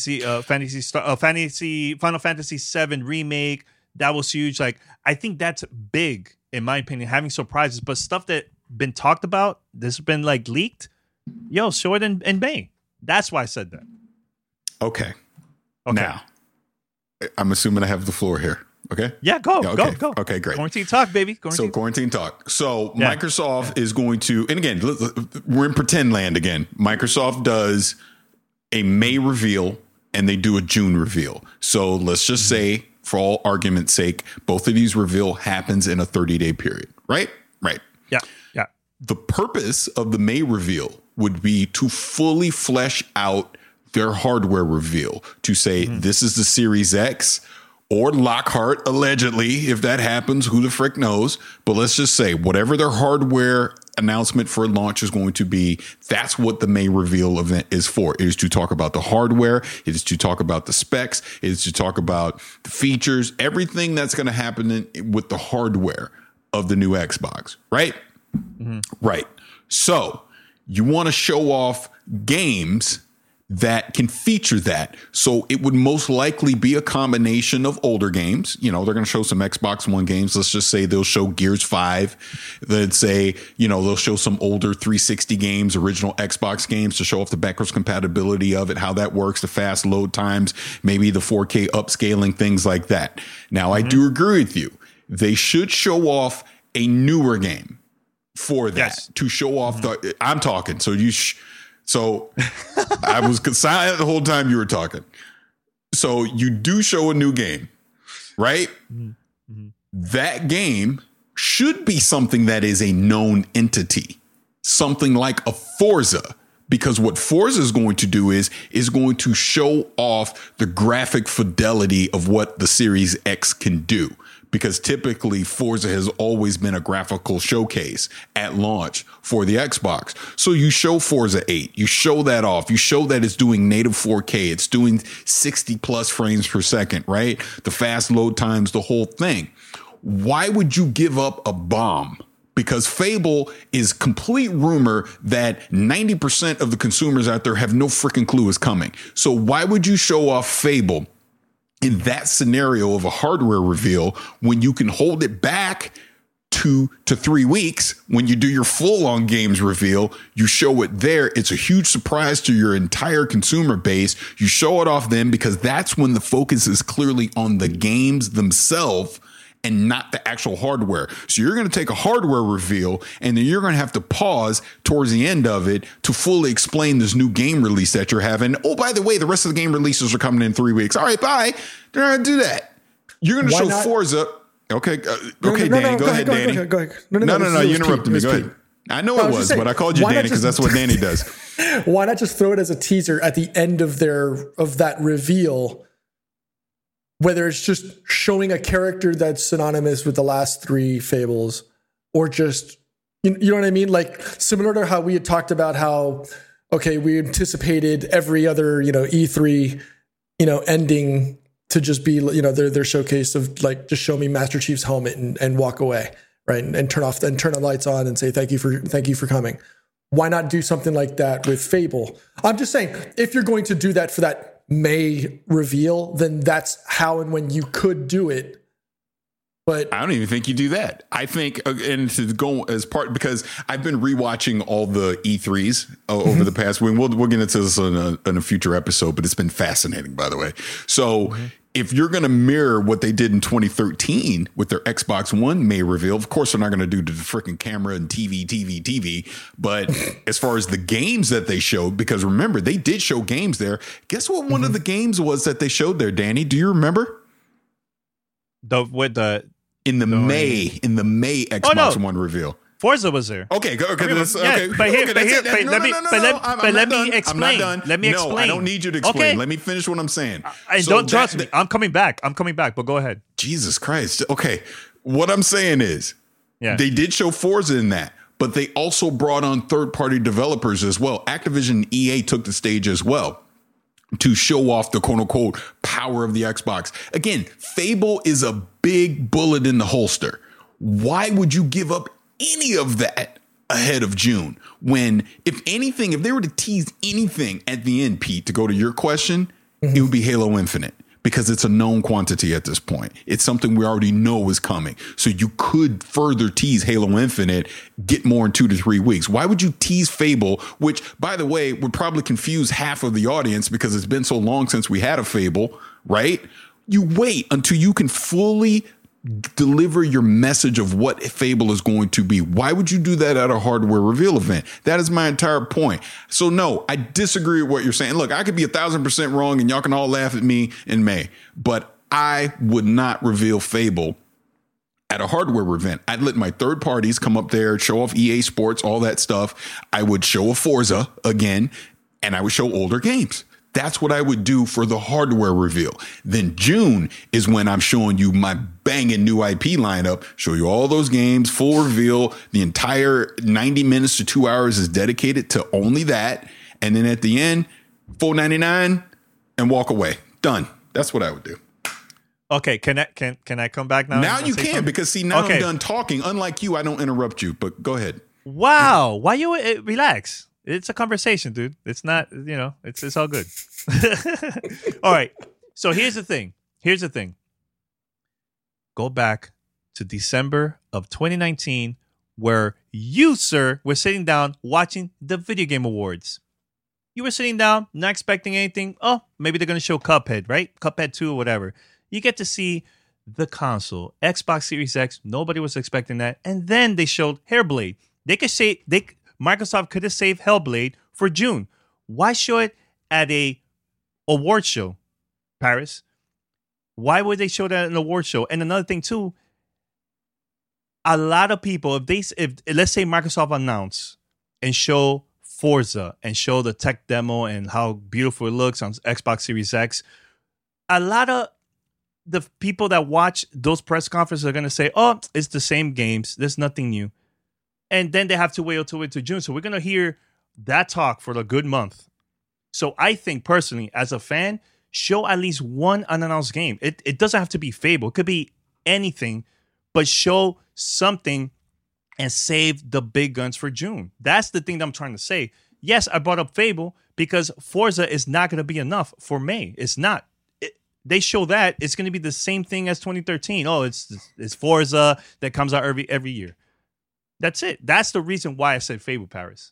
Fantasy VII remake, that was huge. Like I think that's big in my opinion, having surprises, but stuff that been talked about, this has been like leaked. Yo, show it in May. That's why I said that. Okay. Now, I'm assuming I have the floor here. Okay. Yeah, go. Okay, great. Quarantine talk, baby. Quarantine talk. So Microsoft is going to, and again, we're in pretend land again. Microsoft does a May reveal and they do a June reveal. So let's just say, for all argument's sake, both of these reveal happens in a 30-day period, right? Right. Yeah. The purpose of the May reveal would be to fully flesh out their hardware reveal, to say this is the Series X or Lockhart, allegedly. If that happens, who the frick knows? But let's just say whatever their hardware announcement for launch is going to be, that's what the May reveal event is for. It is to talk about the hardware. It is to talk about the specs. It is to talk about the features, everything that's going to happen with the hardware of the new Xbox, right? Right. So you want to show off games that can feature that. So it would most likely be a combination of older games. You know, they're going to show some Xbox One games. Let's just say they'll show Gears 5. Let's say, they'll show some older 360 games, original Xbox games, to show off the backwards compatibility of it, how that works, the fast load times, maybe the 4K upscaling, things like that. Now, I do agree with you. They should show off a newer game for that, to show off I'm talking. So So I was silent the whole time you were talking. So you do show a new game, right? That game should be something that is a known entity, something like a Forza, because what Forza is going to do is going to show off the graphic fidelity of what the Series X can do. Because typically Forza has always been a graphical showcase at launch for the Xbox. So you show Forza 8, you show that off, you show that it's doing native 4K, it's doing 60 plus frames per second, right? The fast load times, the whole thing. Why would you give up a bomb? Because Fable is complete rumor that 90% of the consumers out there have no freaking clue is coming. So why would you show off Fable in that scenario of a hardware reveal when you can hold it back 2 to 3 weeks? When you do your full on games reveal, you show it there. It's a huge surprise to your entire consumer base. You show it off then, because that's when the focus is clearly on the games themselves and not the actual hardware. So you're going to take a hardware reveal and then you're going to have to pause towards the end of it to fully explain this new game release that you're having. Oh, by the way, the rest of the game releases are coming in 3 weeks. All right, bye. They're not going to do that. You're going to show Forza. Okay. Danny. Go ahead, Danny. Go ahead. No, you interrupted me. Go ahead. I know it was, but I called you Danny because that's what Danny does. Why not just throw it as a teaser at the end of that reveal? Whether it's just showing a character that's synonymous with the last 3 Fables, or just, you know what I mean? Like similar to how we had talked about how, we anticipated every other, E3, ending to just be, their showcase of like, just show me Master Chief's helmet and walk away, right? And turn the lights on and say, thank you for coming. Why not do something like that with Fable? I'm just saying, if you're going to do that for that May reveal, then that's how and when you could do it. But I don't even think you do that. I think, and to go as part, because I've been rewatching all the E3s over the past week. We'll get into this in a future episode, but it's been fascinating, by the way. So if you're going to mirror what they did in 2013 with their Xbox One May reveal, of course they're not going to do the freaking camera and TV. But as far as the games that they showed, because remember, they did show games there. Guess what one of the games was that they showed there, Danny? Do you remember? In the May Xbox One reveal. Forza was there. Okay, go. Okay, Yeah, okay. but here, Okay, but here, that's it. but let me, No, but let, I'm but not let me done. explain. I'm not done. Let me explain. No, I don't need you to explain. Okay. Let me finish what I'm saying. And So don't trust me. I'm coming back. But go ahead. Jesus Christ. Okay, what I'm saying is, Yeah. they did show Forza in that, but they also brought on third-party developers as well. Activision and EA took the stage as well to show off the quote-unquote power of the Xbox. Again, Fable is a big bullet in the holster. Why would you give up any of that ahead of June? When, if anything, if they were to tease anything at the end, Pete, to go to your question, it would be Halo Infinite. Because it's a known quantity at this point. It's something we already know is coming. So you could further tease Halo Infinite, get more in 2 to 3 weeks. Why would you tease Fable, which, by the way, would probably confuse half of the audience because it's been so long since we had a Fable, right? You wait until you can fully deliver your message of what Fable is going to be. Why would you do that at a hardware reveal event? That is my entire point. So no, I disagree with what you're saying. Look, I could be 1,000% wrong and y'all can all laugh at me in May, but I would not reveal Fable at a hardware event. I'd let my third parties come up there, show off EA Sports, all that stuff. I would show a Forza again, and I would show older games. That's what I would do for the hardware reveal. Then June is when I'm showing you my banging new IP lineup, show you all those games, full reveal. The entire 90 minutes to 2 hours is dedicated to only that. And then at the end, $4.99 and walk away. Done. That's what I would do. Okay, can I come back now? Now you can, something? because see, now Okay. I'm done talking. Unlike you, I don't interrupt you, but go ahead. Wow. Why you relax? It's a conversation, dude. It's not, it's all good. All right. So here's the thing. Go back to December of 2019, where you, sir, were sitting down watching the Video Game Awards. You were sitting down, not expecting anything. Oh, maybe they're going to show Cuphead, right? Cuphead 2 or whatever. You get to see the console, Xbox Series X. Nobody was expecting that. And then they showed Hellblade. Microsoft could have saved Hellblade for June. Why show it at a award show, Paris? Why would they show that at an award show? And another thing too, a lot of people, if let's say Microsoft announce and show Forza and show the tech demo and how beautiful it looks on Xbox Series X, a lot of the people that watch those press conferences are going to say, oh, it's the same games. There's nothing new. And then they have to wait until June. So we're going to hear that talk for a good month. So I think personally, as a fan, show at least one unannounced game. It doesn't have to be Fable. It could be anything, but show something and save the big guns for June. That's the thing that I'm trying to say. Yes, I brought up Fable because Forza is not going to be enough for May. It's not. They show that it's going to be the same thing as 2013. Oh, it's Forza that comes out every year. That's it. That's the reason why I said Fable, Paris.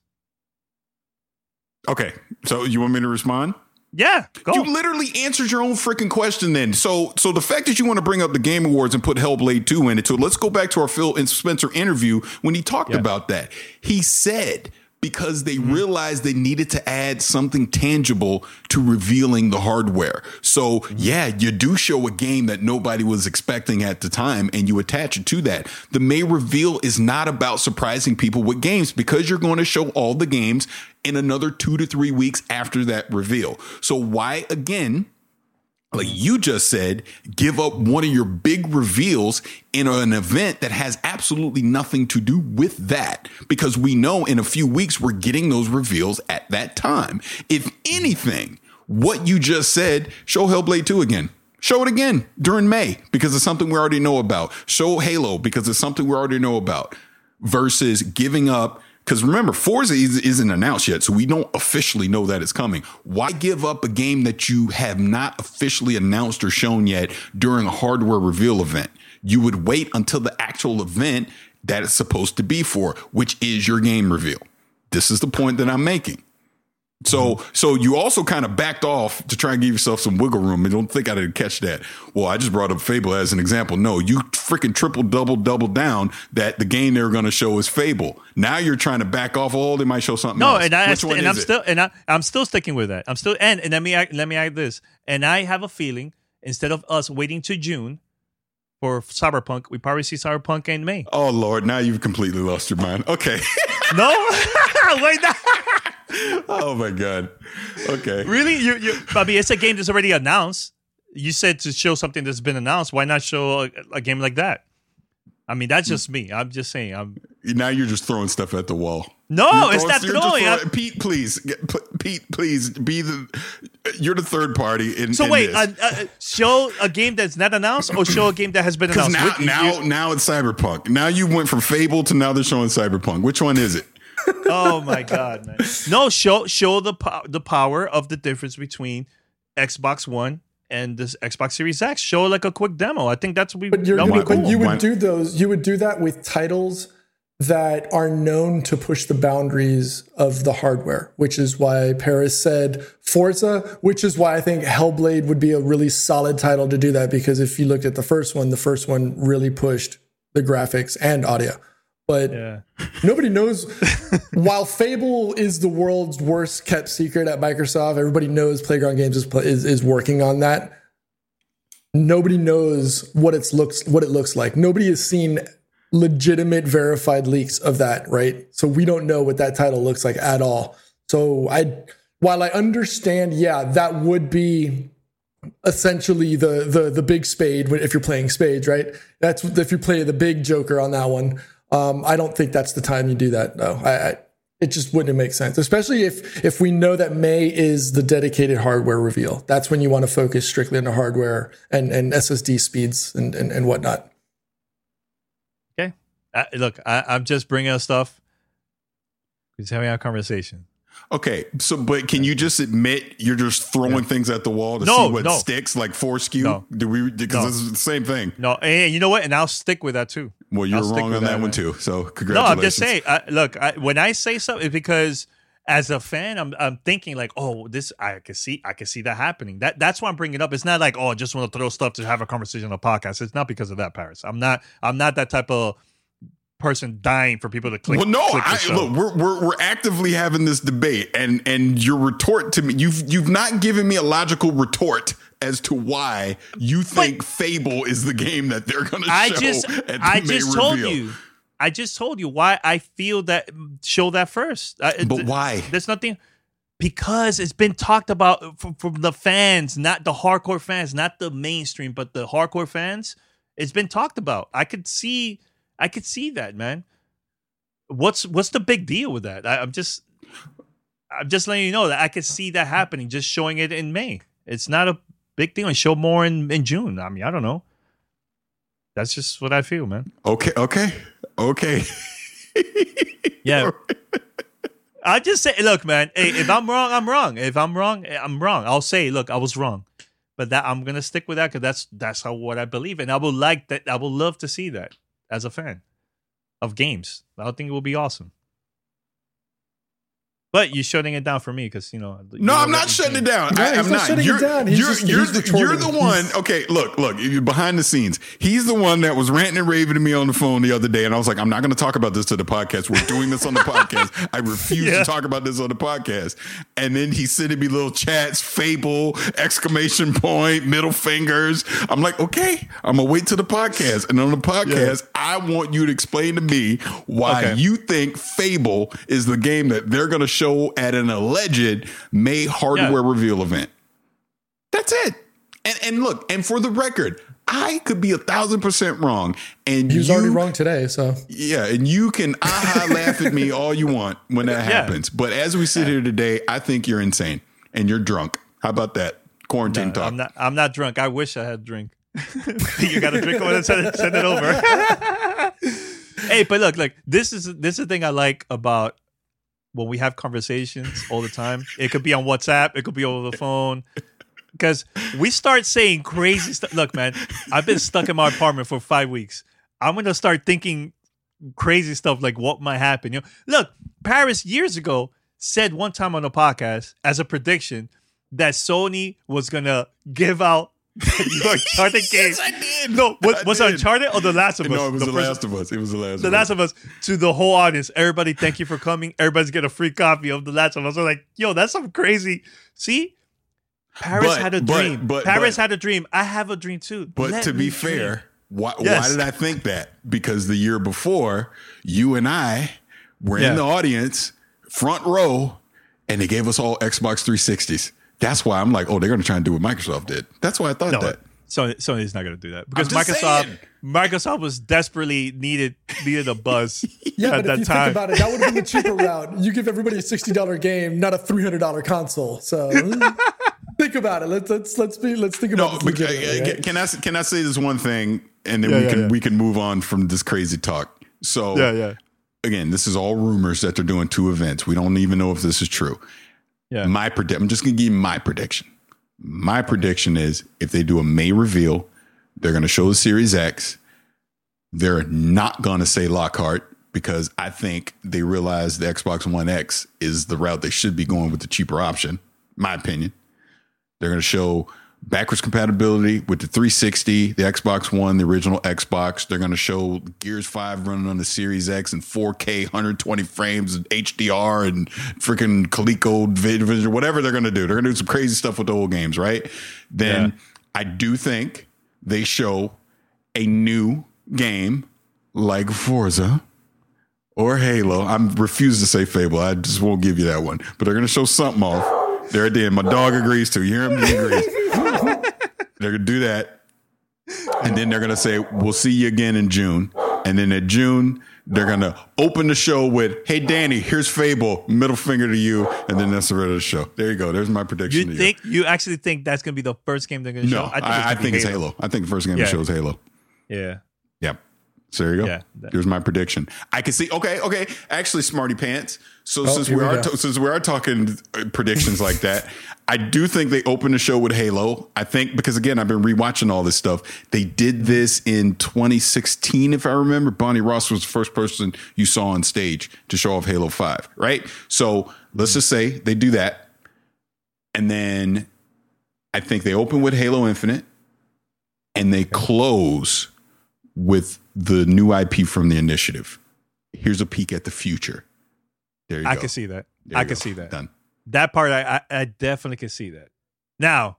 Okay, so you want me to respond? Yeah, go. You literally answered your own freaking question then. So the fact that you want to bring up the Game Awards and put Hellblade 2 in it, so let's go back to our Phil and Spencer interview when he talked about that. He said because they realized they needed to add something tangible to revealing the hardware. So yeah, you do show a game that nobody was expecting at the time and you attach it to that. The May reveal is not about surprising people with games because you're going to show all the games in another 2 to 3 weeks after that reveal. So why, again, like you just said, give up one of your big reveals in an event that has absolutely nothing to do with that? Because we know in a few weeks we're getting those reveals at that time. If anything, what you just said, show Hellblade 2 again. Show it again during May because it's something we already know about. Show Halo because it's something we already know about versus giving up. Because remember, Forza isn't announced yet, so we don't officially know that it's coming. Why give up a game that you have not officially announced or shown yet during a hardware reveal event? You would wait until the actual event that it's supposed to be for, which is your game reveal. This is the point that I'm making. So you also kind of backed off to try and give yourself some wiggle room. And don't think I didn't catch that. Well, I just brought up Fable as an example. No, you freaking double down that the game they're going to show is Fable. Now you're trying to back off. Oh, they might show something else. I'm still sticking with that. I'm still and let me add this. And I have a feeling instead of us waiting to June, for Cyberpunk. We probably see Cyberpunk in May. Oh Lord, now you've completely lost your mind. Okay. No, wait. Oh my God. Okay. Really? I mean, it's a game that's already announced. You said to show something that's been announced. Why not show a game like that? I mean, that's just me. I'm just saying. Now you're just throwing stuff at the wall. No, it's not throwing. Pete, please, be the. You're the third party in. So in wait, this. show a game that's not announced, or show a game that has been announced. Now it's Cyberpunk. Now you went from Fable to now they're showing Cyberpunk. Which one is it? Oh my God, man! No, show the power of the difference between Xbox One and this Xbox Series X. Show like a quick demo. I think that's what we. But you would do those. You would do that with titles that are known to push the boundaries of the hardware, which is why Paris said Forza, which is why I think Hellblade would be a really solid title to do that, because if you looked at the first one really pushed the graphics and audio. But nobody knows. While Fable is the world's worst kept secret at Microsoft, everybody knows Playground Games is working on that. Nobody knows what it looks like. Nobody has seen legitimate verified leaks of that, right? So we don't know what that title looks like at all. So while I understand, that would be essentially the big spade if you're playing spades, right? That's if you play the big joker on that one. I don't think that's the time you do that, though. It just wouldn't make sense, especially if we know that May is the dedicated hardware reveal. That's when you want to focus strictly on the hardware and SSD speeds and whatnot. Okay. Look, I'm just bringing us stuff. We're just having a conversation. Okay, but can you just admit you're just throwing things at the wall to see what sticks, like Foreskew? No. Because this is the same thing. No, and you know what? And I'll stick with that too. Well, you're wrong on that one too. So congratulations. No, I'm just saying. Look, when I say something, it's because as a fan, I'm thinking like, oh, this I can see that happening. That's why I'm bringing it up. It's not like, oh, I just want to throw stuff to have a conversation on a podcast. It's not because of that, Paris. I'm not that type of person dying for people to click. Well, no, look, we're actively having this debate, and your retort to me, you've not given me a logical retort as to why you think Fable is the game that they're going to show. I just told you why I feel that show that first. But why? There's nothing. Because it's been talked about from the fans, not the hardcore fans, not the mainstream, but the hardcore fans. It's been talked about. I could see that, man. What's the big deal with that? I'm just letting you know that I could see that happening. Just showing it in May. It's not a big deal. And show more in June. I mean, I don't know. That's just what I feel, man. Okay. Yeah. I just say, look, man. Hey, if I'm wrong, I'm wrong. If I'm wrong, I'm wrong. I'll say, look, I was wrong. But that I'm gonna stick with that because that's what I believe, and I would like that. I would love to see that. As a fan of games, I think it will be awesome. But you're shutting it down for me because No, I'm not shutting it down. I'm not. You're the one. Okay, look. You're behind the scenes. He's the one that was ranting and raving to me on the phone the other day, and I was like, I'm not going to talk about this to the podcast. We're doing this on the podcast. I refuse to talk about this on the podcast. And then he sending me little chats, Fable, exclamation point, middle fingers. I'm like, okay, I'm gonna wait till the podcast. And on the podcast, I want you to explain to me why you think Fable is the game that they're going to show at an alleged May hardware reveal event. That's it. And look, and for the record, I could be 1,000% wrong. And he was already wrong today. So and you can laugh at me all you want when that happens. But as we sit here today, I think you're insane and you're drunk. How about that? Quarantine talk. I'm not drunk. I wish I had a drink. You got a drink over and send it over. Hey, but look, this is the thing I like about when we have conversations all the time. It could be on WhatsApp. It could be over the phone. Because we start saying crazy stuff. Look, man, I've been stuck in my apartment for 5 weeks. I'm going to start thinking crazy stuff like what might happen. Look, Paris years ago said one time on a podcast as a prediction that Sony was going to give out the Uncharted game. Yes, I did. No, was it Uncharted or The Last of Us? No, it was The Last of Us. It was The Last of Us to the whole audience. Everybody, thank you for coming. Everybody's getting a free copy of The Last of Us. I'm like, yo, that's some crazy. See? Paris had a dream. Paris had a dream. I have a dream too. But to be fair, Why Yes. did I think that? Because the year before, you and I were in the audience, front row, and they gave us all Xbox 360s. That's why I'm like, oh, they're going to try and do what Microsoft did. That's why I thought that. Sony's not going to do that because I'm just saying. Microsoft was desperately needed a buzz Yeah, at but that if you time. think about it, that would have been the cheaper route. You give everybody a $60 game, not a $300 console. So think about it. Let's think about this legitimately, right? Can I say this one thing, and then we can move on from this crazy talk. So again, this is all rumors that they're doing 2 events. We don't even know if this is true. Yeah, I'm just going to give you my prediction. My prediction is if they do a May reveal, they're going to show the Series X. They're not going to say Lockhart because I think they realize the Xbox One X is the route they should be going with the cheaper option, my opinion. They're going to show backwards compatibility with the 360, the Xbox One, the original Xbox. They're going to show Gears 5 running on the Series X in 4K, 120 frames, and HDR, and freaking ColecoVision, whatever they're going to do. They're going to do some crazy stuff with the old games, right? Then I do think they show a new game like Forza or Halo. I refuse to say Fable. I just won't give you that one. But they're going to show something off. There it is. My dog agrees too. You hear him? He agrees. They're going to do that. And then they're going to say, we'll see you again in June. And then in June, they're going to open the show with, hey, Danny, here's Fable. Middle finger to you. And then that's the rest of the show. There you go. There's my prediction. You actually think that's going to be the first game they're going to show? No, I think it's Halo. I think the first game they show is Halo. Yeah. Yep. So there you go. Yeah. Here's my prediction. I can see. Okay. Actually, Smarty Pants. So since we are talking predictions like that, I do think they open the show with Halo. I think because again, I've been rewatching all this stuff. They did this in 2016, if I remember. Bonnie Ross was the first person you saw on stage to show off Halo 5, right? So let's just say they do that, and then I think they open with Halo Infinite, and they close with the new IP from the Initiative. Here's a peek at the future. There you go. I can see that. I can see that. Done. That part, I definitely can see that. Now,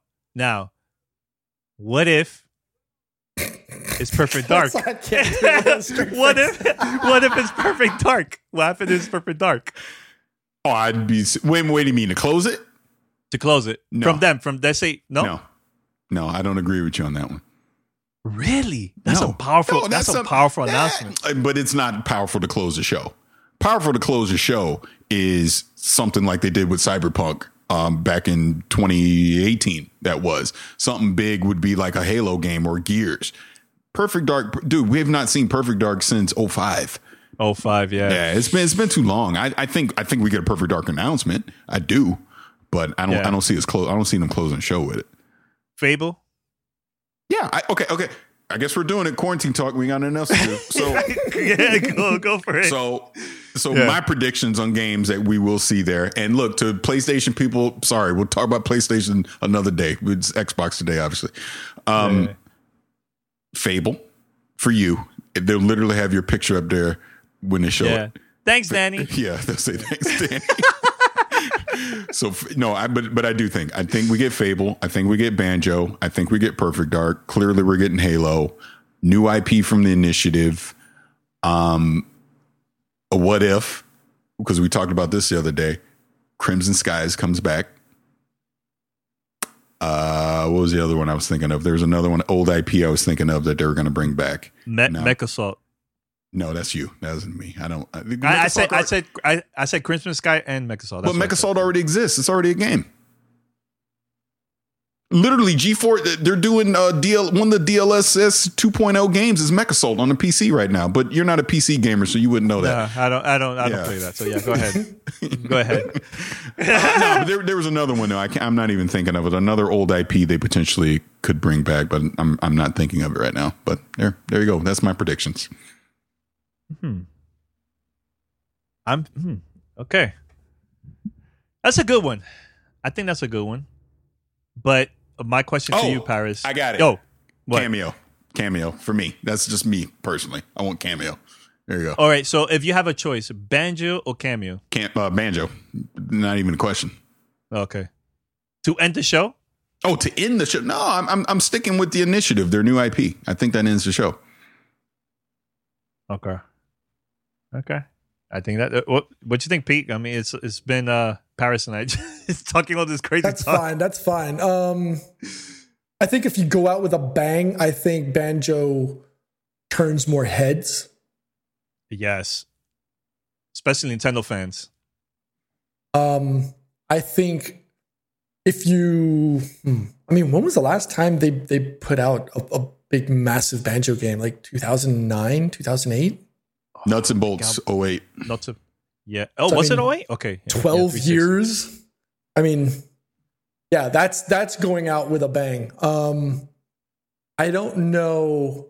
what if it's Perfect Dark? I can't do it. what if it's Perfect Dark? What happened is Perfect Dark? Oh, I'd be. Wait, do you mean to close it? To close it No. from they say no. No, I don't agree with you on that one. Really? That's No. a powerful. No, that's a powerful announcement. But it's not powerful to close the show. Powerful to close the show is something like they did with Cyberpunk back in 2018. That was something big. Would be like a Halo game or Gears. Perfect Dark, dude. We have not seen Perfect Dark since 05. 05, yeah. Yeah, it's been too long. I think we get a Perfect Dark announcement. I do, but I don't see us close. I don't see them closing the show with it. Fable. Yeah. Okay. I guess we're doing it. Quarantine talk. We got nothing else to do. So yeah, go for it. So my predictions on games that we will see there. And look, to PlayStation people, sorry, we'll talk about PlayStation another day. It's Xbox today, obviously. Fable for you. They'll literally have your picture up there when they show it. Thanks, Danny. Yeah, they'll say thanks, Danny. So no, but I do think we get Fable. I think we get Banjo. I think we get Perfect Dark. Clearly, we're getting Halo. New IP from the Initiative. A what if? Because we talked about this the other day. Crimson Skies comes back. What was the other one I was thinking of? There's another one, old IP I was thinking of that they were going to bring back. Mechasalt. No, that's you. That wasn't me. I said Crimson Sky and Mechasalt. But Mechasalt already exists. It's already a game. Literally, G4, they're doing one of the DLSS 2.0 games is Mechasalt on the PC right now. But you're not a PC gamer, so you wouldn't know that. No, I don't play that. So yeah, go ahead. Go ahead. No, but there was another one though. I'm not even thinking of it. Another old IP they potentially could bring back, but I'm not thinking of it right now. But there you go. That's my predictions. Okay. That's a good one. I think that's a good one. But my question to you, Paris. I got it. Yo, what? Cameo for me. That's just me personally. I want Cameo. There you go. All right. So if you have a choice, Banjo or Cameo? Banjo. Not even a question. Okay. To end the show? Oh, to end the show? No, I'm sticking with the Initiative, their new IP. I think that ends the show. Okay. I think that. What you think, Pete? I mean, it's been Paris and I just talking all this crazy. That's talk. fine. That's fine. I think if you go out with a bang, I think Banjo turns more heads. Yes, especially Nintendo fans. I think if you, I mean, when was the last time they put out a big, massive Banjo game? Like 2009, 2008? Nuts and Bolts, 08. Yeah. Oh, so, was it 08? Okay. 12 years. I mean, yeah, that's going out with a bang. I don't know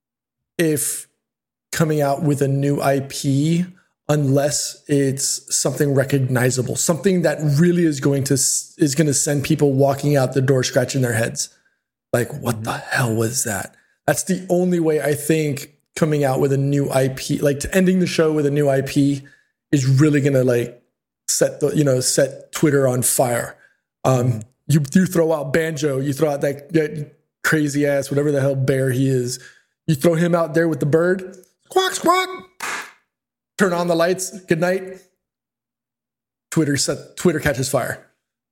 if coming out with a new IP, unless it's something recognizable, something that really is going to send people walking out the door scratching their heads. Like, what the hell was that? That's the only way I think coming out with a new IP, like ending the show with a new IP, is really gonna like set Twitter on fire. You throw out Banjo, you throw out that crazy ass, whatever the hell bear he is. You throw him out there with the bird, squawk, squawk. Turn on the lights. Good night. Twitter catches fire.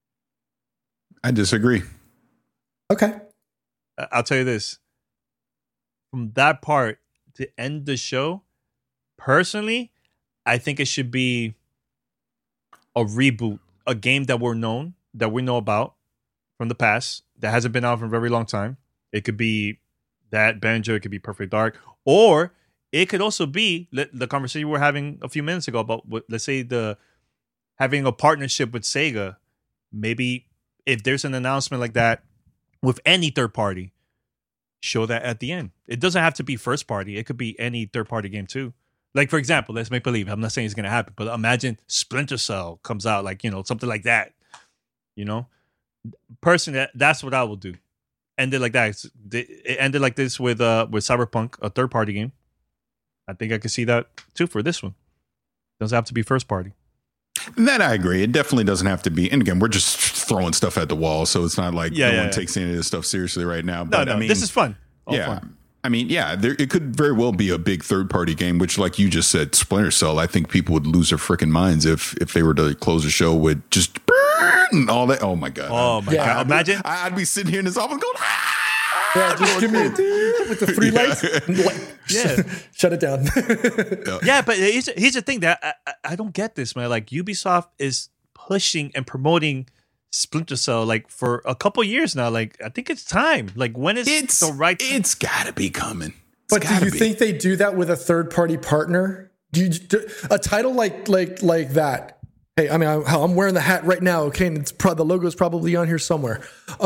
I disagree. Okay. I'll tell you this. From that part to end the show, personally, I think it should be a reboot, a game that we know about from the past that hasn't been out for a very long time. It could be that Banjo, it could be Perfect Dark, or it could also be the conversation we were having a few minutes ago about, let's say, having a partnership with Sega. Maybe if there's an announcement like that with any third party, show that at the end. It doesn't have to be first party. It could be any third party game too. Like, for example, let's make believe. I'm not saying it's going to happen, but imagine Splinter Cell comes out, like, something like that. Personally, that's what I will do. Ended like that. It ended like this with Cyberpunk, a third party game. I think I could see that too for this one. Doesn't have to be first party. That I agree. It definitely doesn't have to be. And again, we're just throwing stuff at the wall, so it's not like no one takes any of this stuff seriously right now. But no, I mean, this is fun. Fun. I mean, it could very well be a big third-party game, which, like you just said, Splinter Cell, I think people would lose their freaking minds if they were to close the show with just and all that. Oh my god! Oh my god! Imagine I'd be sitting here in this office going, yeah, just give me with the three lights. Shut it down. Yeah, but here's the thing that I don't get this, man. Like, Ubisoft is pushing and promoting Splinter Cell like for a couple years now. Like, I think it's time. Like, when is the right time? It's got to be coming. But do you think they do that with a third-party partner? A title like that? Hey, I mean, I'm wearing the hat right now. Okay, and the logo is probably on here somewhere.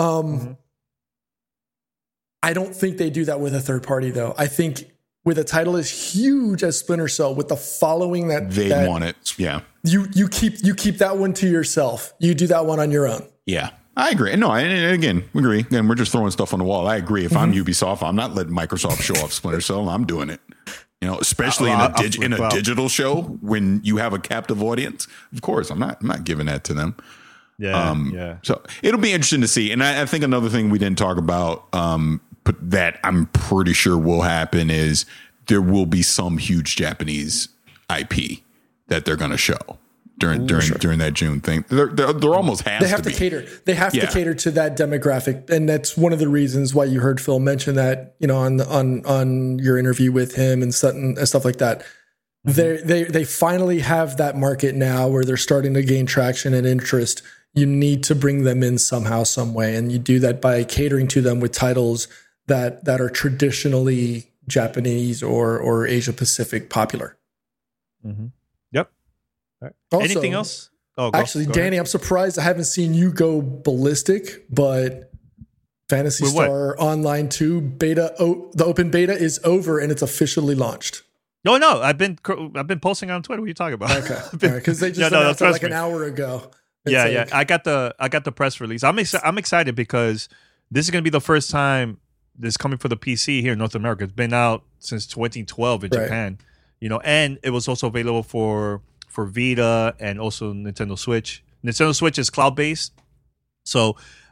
I don't think they do that with a third party, though. I think with a title as huge as Splinter Cell, with the following that they want it, yeah. You keep that one to yourself. You do that one on your own. Yeah, I agree. No, and again, we agree. Again, we're just throwing stuff on the wall. I agree. If I'm Ubisoft, I'm not letting Microsoft show off Splinter Cell. I'm doing it. Especially in a digital show when you have a captive audience. Of course, I'm not giving that to them. Yeah. So it'll be interesting to see. And I think another thing we didn't talk about, but that I'm pretty sure will happen, is there will be some huge Japanese IP that they're going to show during that June thing. They're almost They have to cater. They have to cater to that demographic, and that's one of the reasons why you heard Phil mention that. On your interview with him and stuff like that. They finally have that market now where they're starting to gain traction and interest. You need to bring them in somehow, some way, and you do that by catering to them with titles that are traditionally Japanese or Asia Pacific popular. Mm-hmm. Yep. Right. Also, anything else? Go Danny, I'm surprised I haven't seen you go ballistic, but Phantasy Star Online 2 beta, the open beta is over and it's officially launched. No, I've been posting on Twitter. What are you talking about? Okay, because they just announced it like an hour ago. Yeah. I got the press release. I'm excited because this is going to be the first time this is coming for the PC here in North America. It's been out since 2012 in Japan, and it was also available for Vita and also Nintendo Switch. Nintendo Switch is cloud-based, so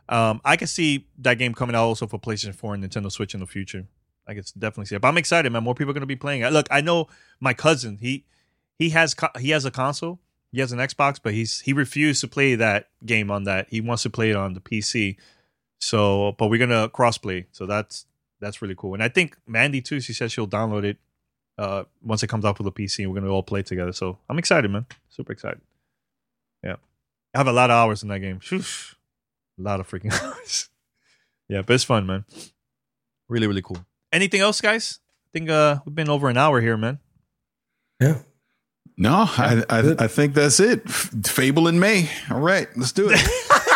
I can see that game coming out also for PlayStation 4 and Nintendo Switch in the future. I can definitely see it. But I'm excited, man. More people are going to be playing it. Look, I know my cousin. He has a console. He has an Xbox, but he refused to play that game on that. He wants to play it on the PC. So, but we're gonna crossplay. So that's really cool. And I think Mandy too. She said she'll download it once it comes out for the PC, and we're gonna all play together. So I'm excited, man. Super excited. Yeah, I have a lot of hours in that game. A lot of freaking hours. Yeah, but it's fun, man. Really, really cool. Anything else, guys? I think we've been over an hour here, man. Yeah. No, I think that's it. Fable in May. All right, let's do it.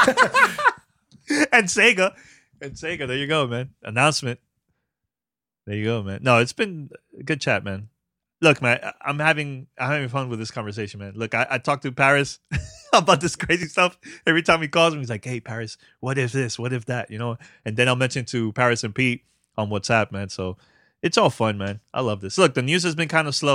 And Sega. There you go, man. Announcement. There you go, man. No, it's been a good chat, man. Look, man, I'm having fun with this conversation, man. Look, I talked to Paris about this crazy stuff every time he calls me. He's like, "Hey, Paris, what if this? What if that?" You know. And then I'll mention to Paris and Pete on WhatsApp, man. So it's all fun, man. I love this. Look, the news has been kind of slow.